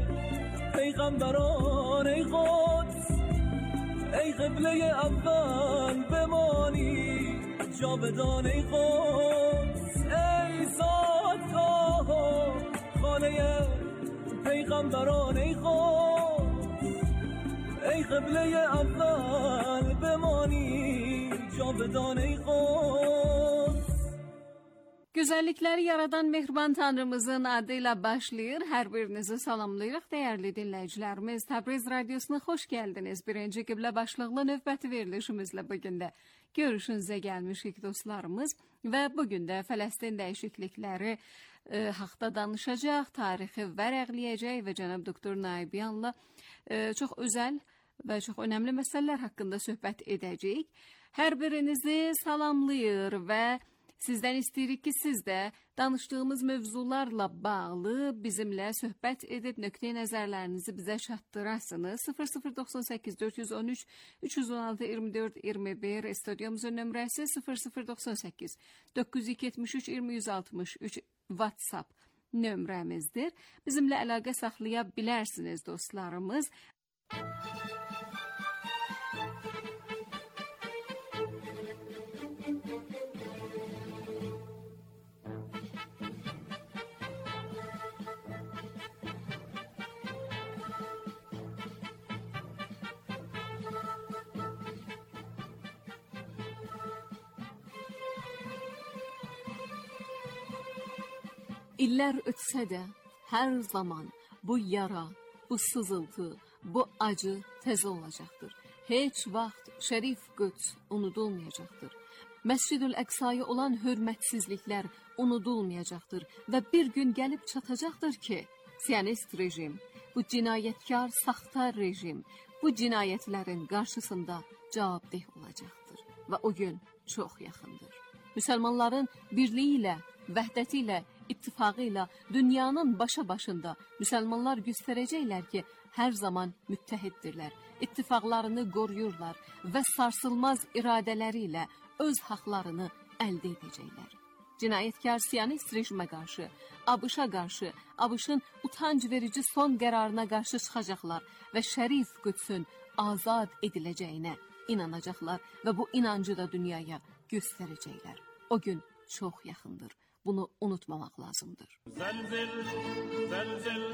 پیغمبران ای قدس ای قبله اول بمانی جاودان ای قدس ای زادگاه خانه پیغمبران ای قدس ای قبله اول بمانی جاودان ای قدس. Gözəllikləri yaradan mehriban Tanrımızın adı ilə başlayır. Hər birinizi salamlayırıq dəyərli dinləyicilərimiz. Təbriz Radiosuna xoş gəldiniz. Birinci qiblə başlıqlı növbəti verilişimizlə bugün də görüşünüzə gəlmişik dostlarımız və bugün də Fələstin dəyişiklikləri e, haqda danışacaq, tarixi vərəqləyəcək və cənab doktor Naibiyanla e, çox özəl və çox önəmli məsələlər haqqında söhbət edəcəyik. Hər birinizi salamlayır və sizdən istəyirik ki, siz də danışdığımız mövzularla bağlı bizimlə söhbət edib nöqteyi nəzərlərinizi bizə çatdırasınız. sıfır sıfır doxsan səkkiz dörd yüz on üç üç yüz on altı iyirmi dörd iyirmi bir stüdyomuzun nömrəsi sıfır sıfır doxsan səkkiz doqquz yüz iki yetmiş üç iyirmi yüz altmış üç WhatsApp nömrəmizdir. Bizimlə əlaqə saxlaya bilərsiniz dostlarımız. İllər ötsə də hər zaman bu yara, bu sızıltı, bu acı təzə olacaqdır. Heç vaxt Şərif Qüds unudulmayacaqdır. Məscid-ül Əqsaya olan hörmətsizliklər unudulmayacaqdır və bir gün gəlib çatacaqdır ki, Siyonist rejim, bu cinayətkar, saxta rejim, bu cinayətlərin qarşısında cavabdeh olacaqdır və o gün çox yaxındır. Müsəlmanların birliyi ilə, vəhdəti ilə, ittifaqı ilə dünyanın başa başında müsəlmanlar göstərəcəklər ki, hər zaman müttəhiddirlər, ittifaqlarını qoruyurlar və sarsılmaz iradələri ilə öz haqlarını əldə edəcəklər. cinayətkar Siyonist rejimə qarşı, ABŞ-a qarşı, ABŞ-ın utanc verici son qərarına qarşı çıxacaqlar və şərif Qüdsün azad ediləcəyinə inanacaqlar və bu inancı da dünyaya göstərəcəklər. O gün çox yaxındır. Bunu unutmamaq lazımdır. Zəlzil, zəlzil,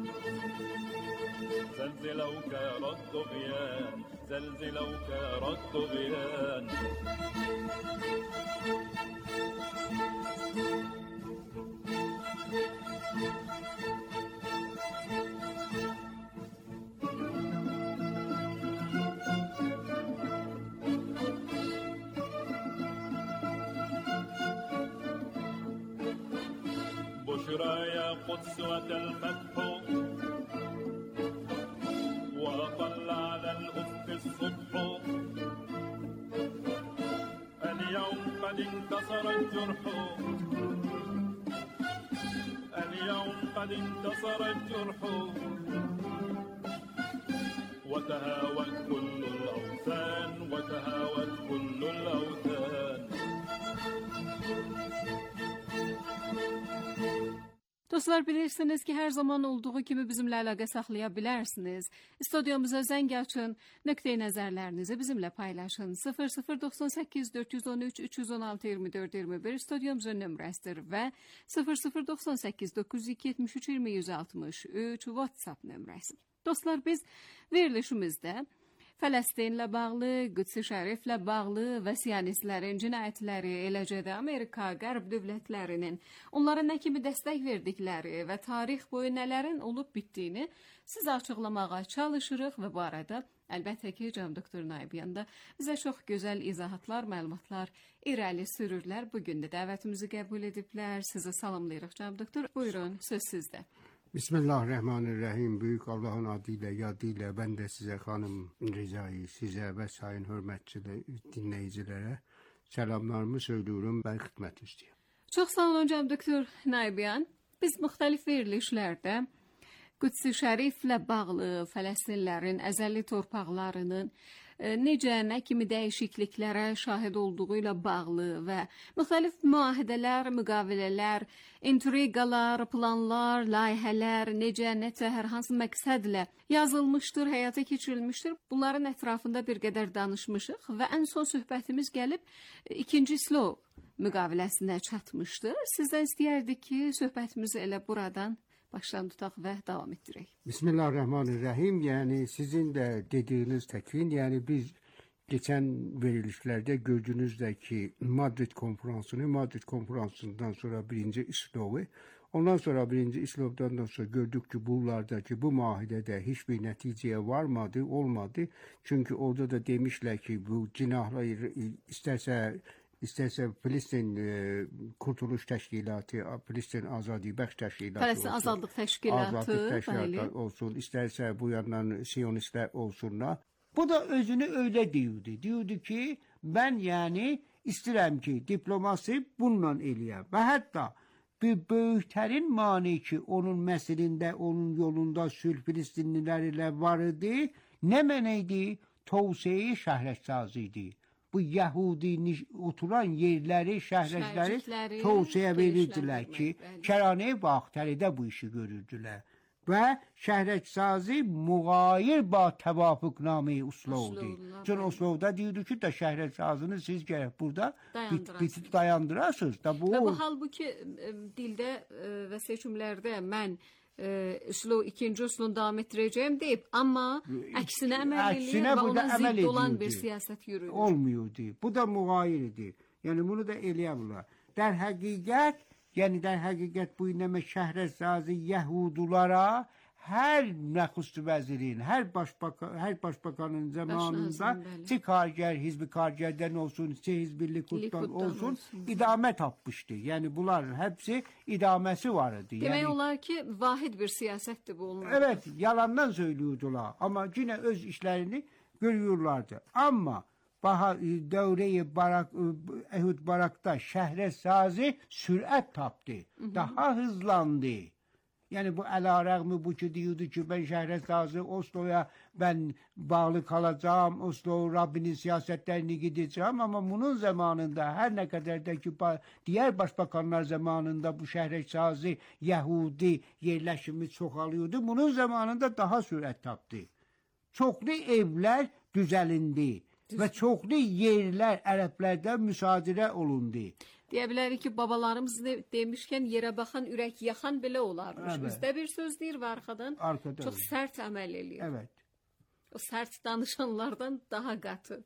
zəlziləvkə radduğyan, zəlziləvkə radduğyan. بشرى قدس الفتح وأطل على الأفق الصبح اليوم قد انتصر الجرح اليوم قد انتصر الجرح وتهاوت كل الأوثان وتهاوت كل الأوثان. Dostlar, bilirsiniz ki, hər zaman olduğu kimi bizimlə əlaqə saxlaya bilərsiniz. Studiyamıza zəng açın, nöqteyi nəzərlərinizi bizimlə paylaşın. sıfır sıfır doxsan səkkiz dörd yüz on üç üç yüz on altı iyirmi dörd iyirmi bir studiyamızın nömrəsidir və sıfır sıfır doxsan səkkiz doqquz yüz iki yetmiş üç iyirmi yüz altmış üç WhatsApp nömrəsi. Dostlar, biz verilişimizdə Fələstinlə bağlı, Qüds-i Şəriflə bağlı və Siyonistlərin cinayətləri, eləcə də Amerika, Qərb dövlətlərinin onlara nə kimi dəstək verdikləri və tarix boyu nələrin olub bitdiyini sizə açıqlamağa çalışırıq və bu arada əlbəttə ki, cənab doktor Nayibyan da bizə çox gözəl izahatlar, məlumatlar irəli sürürlər. Bugün də dəvətimizi qəbul ediblər. Sizə salamlayırıq, cənab doktor. Buyurun, söz sizdə. Bismillahirrahmanirrahim. Büyük Allah'ın adıyla, yadıyla ben de size hanım Riza'yı, size ve sayın hürmetçiler, dinleyicilere selamlarımı söylüyorum. Ben xidmət istəyirəm. Çox sağ olun, cənab doktor Nayibyan. Biz müxtəlif verilişlərdə Qüds-i Şəriflə bağlı Fələstinlərin əzəli torpaqlarının necə, nə kimi dəyişikliklərə şahid olduğu ilə bağlı və müxtəlif müahidələr, müqavilələr, intriqalar, planlar, layihələr necə, necə, hər hansı məqsədlə yazılmışdır, həyata keçirilmişdir. Bunların ətrafında bir qədər danışmışıq və ən son söhbətimiz gəlib ikinci Oslo müqaviləsinə çatmışdır. Sizdən istəyərdik ki, söhbətimizi elə buradan baştan tutaq və davam etdirək. Bismillahirrahmanirrahim. Yani sizin de dediğiniz tekvin, yani biz geçen verilişlerde gördüğünüzdeki Madrid konferansını, Madrid konferansından sonra birinci İslov'u, ondan sonra birinci İslov'dan sonra gördük ki bunlardaki bu muahidede hiçbir neticeye varmadı, olmadı. Çünkü orada da demişler ki bu cinahları isterse İsterse Filistin e, Kurtuluş Təşkilatı, Filistin Azadi Bəxş Təşkilatı Filistin olsun, Azadlıq Təşkilatı, Azadlıq Təşkilatı olsun, isterse bu yandan Siyonistler olsunlar. Bu da özünü öyle diyordu. Diyordu ki ben yani istedim ki diplomasi bununla eləyəm. Və hətta bir böyüklərin mani ki onun meselinde, onun yolunda sülh Filistinlilerle var idi. Ne meneydi? Tavsiye şəhərləşsazıydı. Bu Yahudi oturan yerleri, şəhərləri tavsiyə verirdilər ki, Kəranəyə bax, təlidə bu işi görürdülər. Və şəhərləşsazı müğayir ba təvafüqnamə Oslo'du. Çünki Oslo'da deyirdi ki, da şəhərləşsazını siz gərək burada bitib dayandırasınız. Da bu və bu halbuki dildə və seçimlərdə mən Oslo, ikinci Oslo'nu devam ettireceğim deyip ama aksine əməl edilir və ona zidd olan bir siyasət yürüyor. Olmuyordu. Bu da müğayirdi. Yani bunu da eləyəmlər. Der həqiqət, yani der həqiqət bu inəmə şəhərəzazı Yahudulara her nəxüstü vəzirin, her başbakan, her başbakanın zamanında çi karger, hizbi kargerden olsun, çi hizbi Likud'dan olsun, olsun, idame tapmıştı. Yani bunların hepsi idaməsi var idi. Demək yani, olar ki, vahid bir siyasətdir bu onlar. Evet, yalandan söylüyordular. Ama yine öz işlerini görüyorlardı. Ama Baha devreyi barak, Ehud Barak'ta şehre sazi sürat taptı. Hı hı. Daha hızlandı. Yani bu əlarəğmi bu ki diyordu ki ben şəhərəsazı Oslo'ya ben bağlı kalacağım, Oslo Rabbinin siyasetlerini gideceğim ama bunun zamanında her ne kadar da ki diğer başbakanlar zamanında bu şəhərəsazı Yahudi yerleşimi çoxalıyordu. Bunun zamanında daha sürət tapdı. Çoxlu evler düzəlindi və çoxlu yerler Ərəblərdən müsadirə olundu. Deyə bilərik ki, babalarımız de, demişkən yerə baxan, ürək yaxan belə olarmış. Evet. Bizdə bir söz deyir və arxadan Arkada çox öyle. sərt əməl eləyir. Evet. O sərt danışanlardan daha qatı.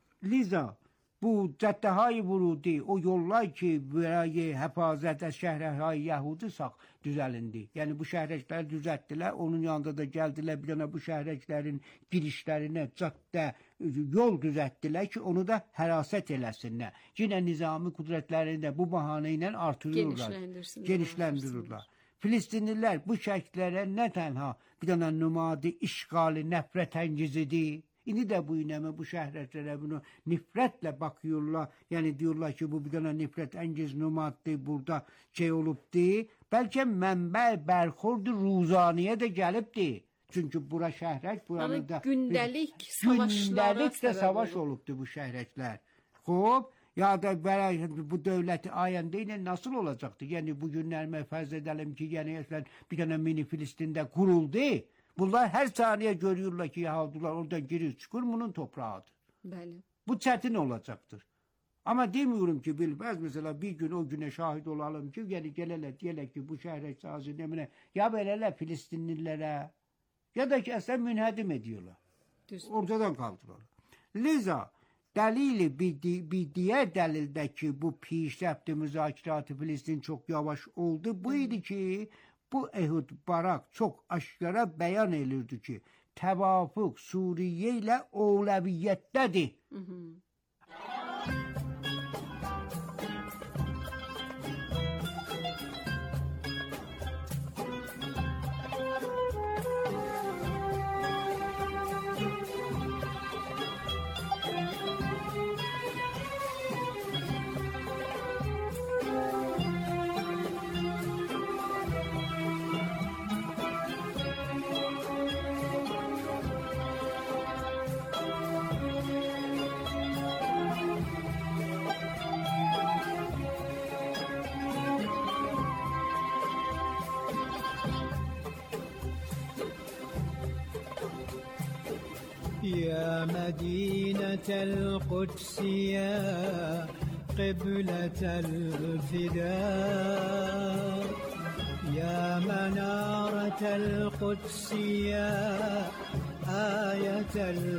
Liza bu caddehay vurudi, o yollar ki burayı hepazet et şehrehay Yahudi sak düzelindi. Yani bu şehreçler düzelttiler. Onun yanında da geldiler bir yana bu şehreçlerin girişlerine cadde yol düzelttiler ki onu da heraset eləsinler. Yine nizami kudretlerini de bu bahaneyle artırıyorlar. Genişlendirirler. Filistinliler bu şekillere ne tenha bir tane numadi işgali nefret engizidir. İndi de bu ineme bu şehretlere bunu nifretle bakıyorlar. Yani diyorlar ki bu bir tane nifret engiz numaddi burada şey olubdi. Belki mənbə bərxordu Ruzaniye de gelibdi. Çünkü bura şehret buranın yani da gündelik savaşlara gündelik de savaş olubdu bu şehretler. Hop ya da bu devleti ayende nasıl olacaktı? Yani bugünler farz edelim ki yani bir tane mini Filistin'de kuruldu. Bunlar her saniye görüyorlar ki Yahudiler oradan giriyor çıkıyor bunun toprağıdır. Bəli. Bu çetin olacaktır. Ama demiyorum ki bilmez mesela bir gün o güne şahit olalım ki yani geleler diyeler ki bu şehre sazı nemine ya böyleler Filistinlilere ya da ki esen münhedim ediyorlar. Düz. Ortadan kaldırıyorlar. Liza delili bir, di, bir diğer delildeki bu pişrafti müzakiratı Filistin çok yavaş oldu. Bu idi ki bu Ehud Barak çok aşkara beyan elirdi ki tevafuk Suriye ile Oğleviyettedir. Hı hı. يا مدينة القدس يا قبلة الفداء يا منارة القدس يا آية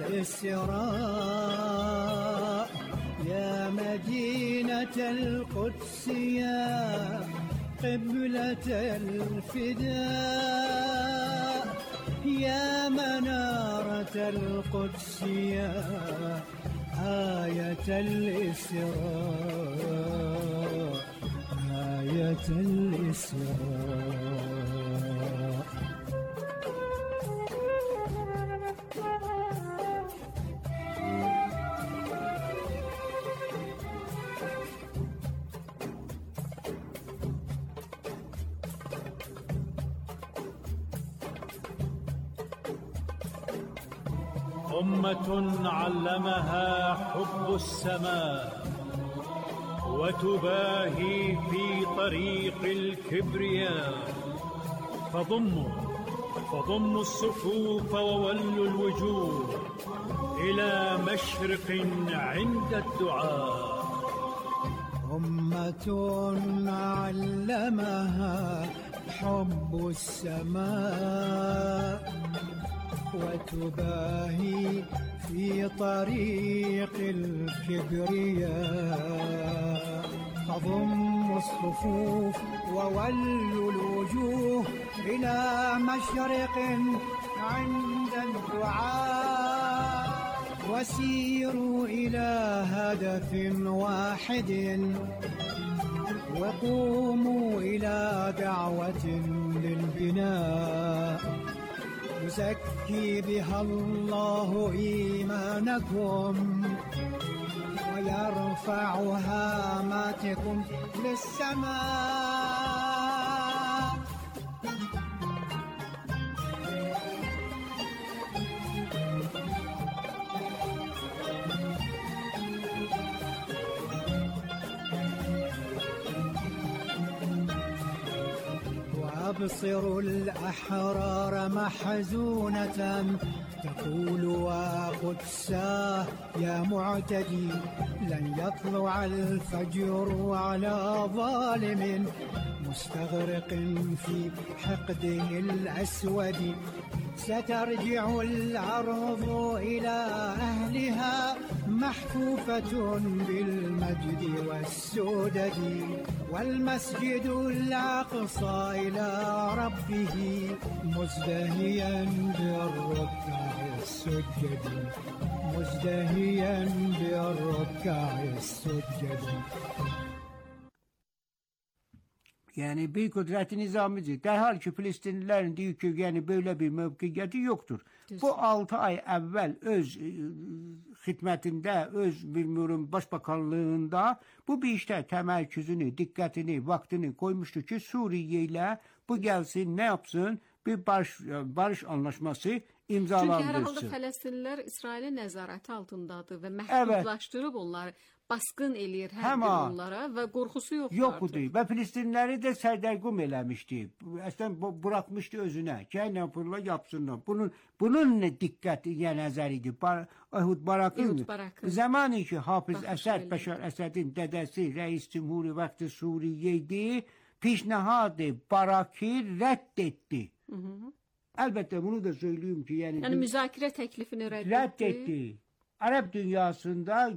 الإسراء يا مدينة القدس يا قبلة الفداء يا منارة القدس يا آية الإسراء آية الإسراء أمة علمها حب السماء وتباهي في طريق الكبرياء فضموا فضموا الصفوف وولوا الوجوه إلى مشرق عند الدعاء أمة علمها حب السماء وتباهي في طريق الكبرياء تضم الصفوف وولوا الوجوه إلى مشرق عند الدعاء وسيروا إلى هدف واحد وقوموا إلى دعوة للبناء يزكي بها الله إيمانكم ويرفع هاماتكم للسماء تبصر الأحرار محزونة تقول وقدساه يا معتدي لن يطلع الفجر على ظالم مستغرق في حقده الأسود سترجع الأرض إلى أهلها محفوفة بالمجد والسدد والمسجد الأقصى إلى ربه مزدهيا بالركع السجد مزدهيا بالركع السجد. Yani bir kudret-i nizamidir. Derhal ki Filistinlilerin diyor ki yani böyle bir mevkiyeti yoktur. Düzgün. Bu altı ay evvel öz e, hizmetinde, öz bilmiyorum başbakanlığında bu bir işte temerküzünü, dikkatini, vaktini koymuştu ki Suriye ile bu gelsin ne yapsın? Bir barış, barış anlaşması imzalandırsın. Çünkü herhalde Filistinliler İsrail'in nezareti altındadır ve məhdudlaşdırıb evet. onları baskın eləyir hər gün onlara və qorxusu yoxdur. Yoxdur və Filistinləri də sərdərgum eləmişdi. Əslən bırakmışdı özünə. Gəl nə yapırlar yapsınlar. Bunun bunun nə diqqəti yəni nəzər idi. Ehud Barakın zamanı ki Hafız Əsəd Bəşar Əsədin dədəsi rəis cümhuri vaxtı Suriye idi. Pişnahadı Barakı rədd etdi. Hı -hı. Əlbəttə bunu da söyleyeyim ki yəni yəni müzakirə təklifini rədd etdi. Rədd etdi. Arap dünyasında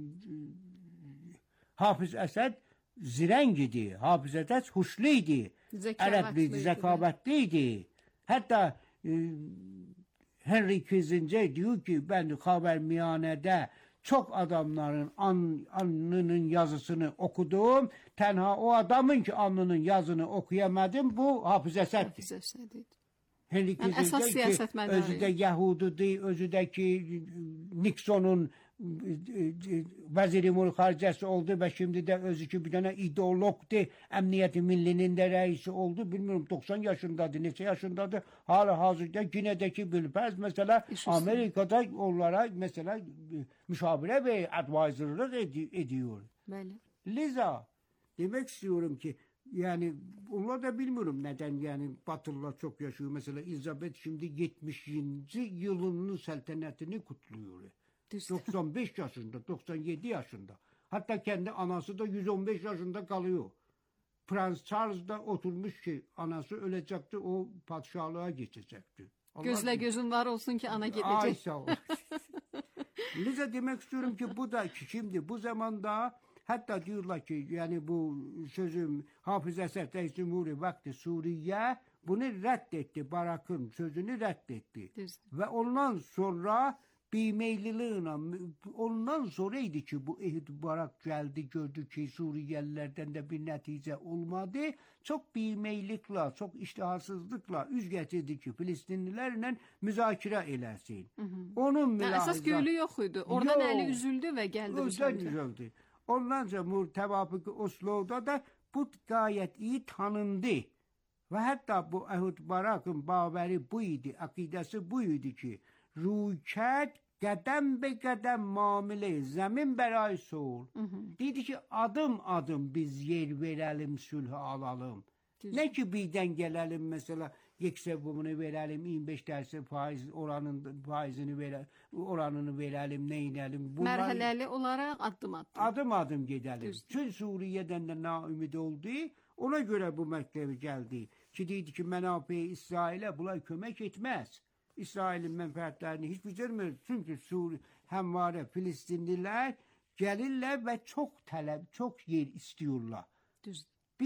Hafız Əsəd zirengidi, Hafız Əsəd huşluydu, Ərəbliydi, zəkabətliydi. Hatta e, Henry Kissinger diyor ki ben Xavərmiyanədə çok adamların an, alnının yazısını okudum. Tenha o adamın ki alnının yazını okuyamadım bu Hafız Əsəddir. Hafız Əsəddir. Henry yani əsas siyasət mədarı. Özü də Yahudidir, özü də ki Nixon'un vəziri xaricəsi oldu və şimdi də özü ki bir dənə ideologdur, Əmniyyəti Millinin də rəisi oldu. Bilmiyorum doksan yaşındadır, neçə yaşındadır. Hala hazırda Günədəki Bilpəz mesela Amerika'da onlara mesela müşavirə və advisorlıq ed ediyor. Bəli. Liza demek istiyorum ki yani onlar da bilmiyorum neden yani Batılılar çok yaşıyor. Mesela Elizabeth şimdi yetmişinci yılının saltanatını kutluyor. doksan beş yaşında, doksan yedi yaşında. Hatta kendi anası da yüz on beş yaşında kalıyor. Prens Charles da oturmuş ki anası ölecekti, o padişahlığa geçecekti. Gözle gözün var olsun ki ana gidecek. Ay sağ ol. Liza demek istiyorum ki bu da şimdi bu zamanda hatta diyorlar ki yani bu sözüm Hafız Əsəd Rəis Cümhuri vakti Suriye bunu reddetti. Barak'ın sözünü reddetti. Düz. Ve ondan sonra bimeyliliğine ondan sonraydı ki bu Ehud Barak geldi gördü ki Suriyelilerden de bir netice olmadı. Çok bimeylikle, çok iştiharsızlıkla üz getirdi ki Filistinlilerle müzakere eləsin. Hı hı. Onun mülahıza... Esas gölü yok idi. Oradan eli üzüldü ve geldi. Oradan üzüldü. Ondan sonra tevafuk-ı Oslo'da da bu gayet iyi tanındı. Ve hatta bu Ehud Barak'ın bağveri buydu, akidesi buydu ki rüket qədəm be qədəm mamile zemin beray sol. Dedi ki adım adım biz yer verelim, sülhü alalım. Düz. Ne ki birden gelelim mesela yeksevumunu verelim, yirmi beş dersi faiz oranın faizini verelim, oranını verelim, ne inelim. Bunlar, merhaleli olarak adım adım. Adım adım gidelim. Tüm Suriye'den de naümid oldu. Ona göre bu mektebi geldi. Ki dedi ki menafe İsrail'e bunlar kömek etmez. İsrail'in menfaatlerini hiç bitirmiyor. Çünkü Suriye hemvare Filistinliler gelirler ve çok talep, çok yer istiyorlar. Düz.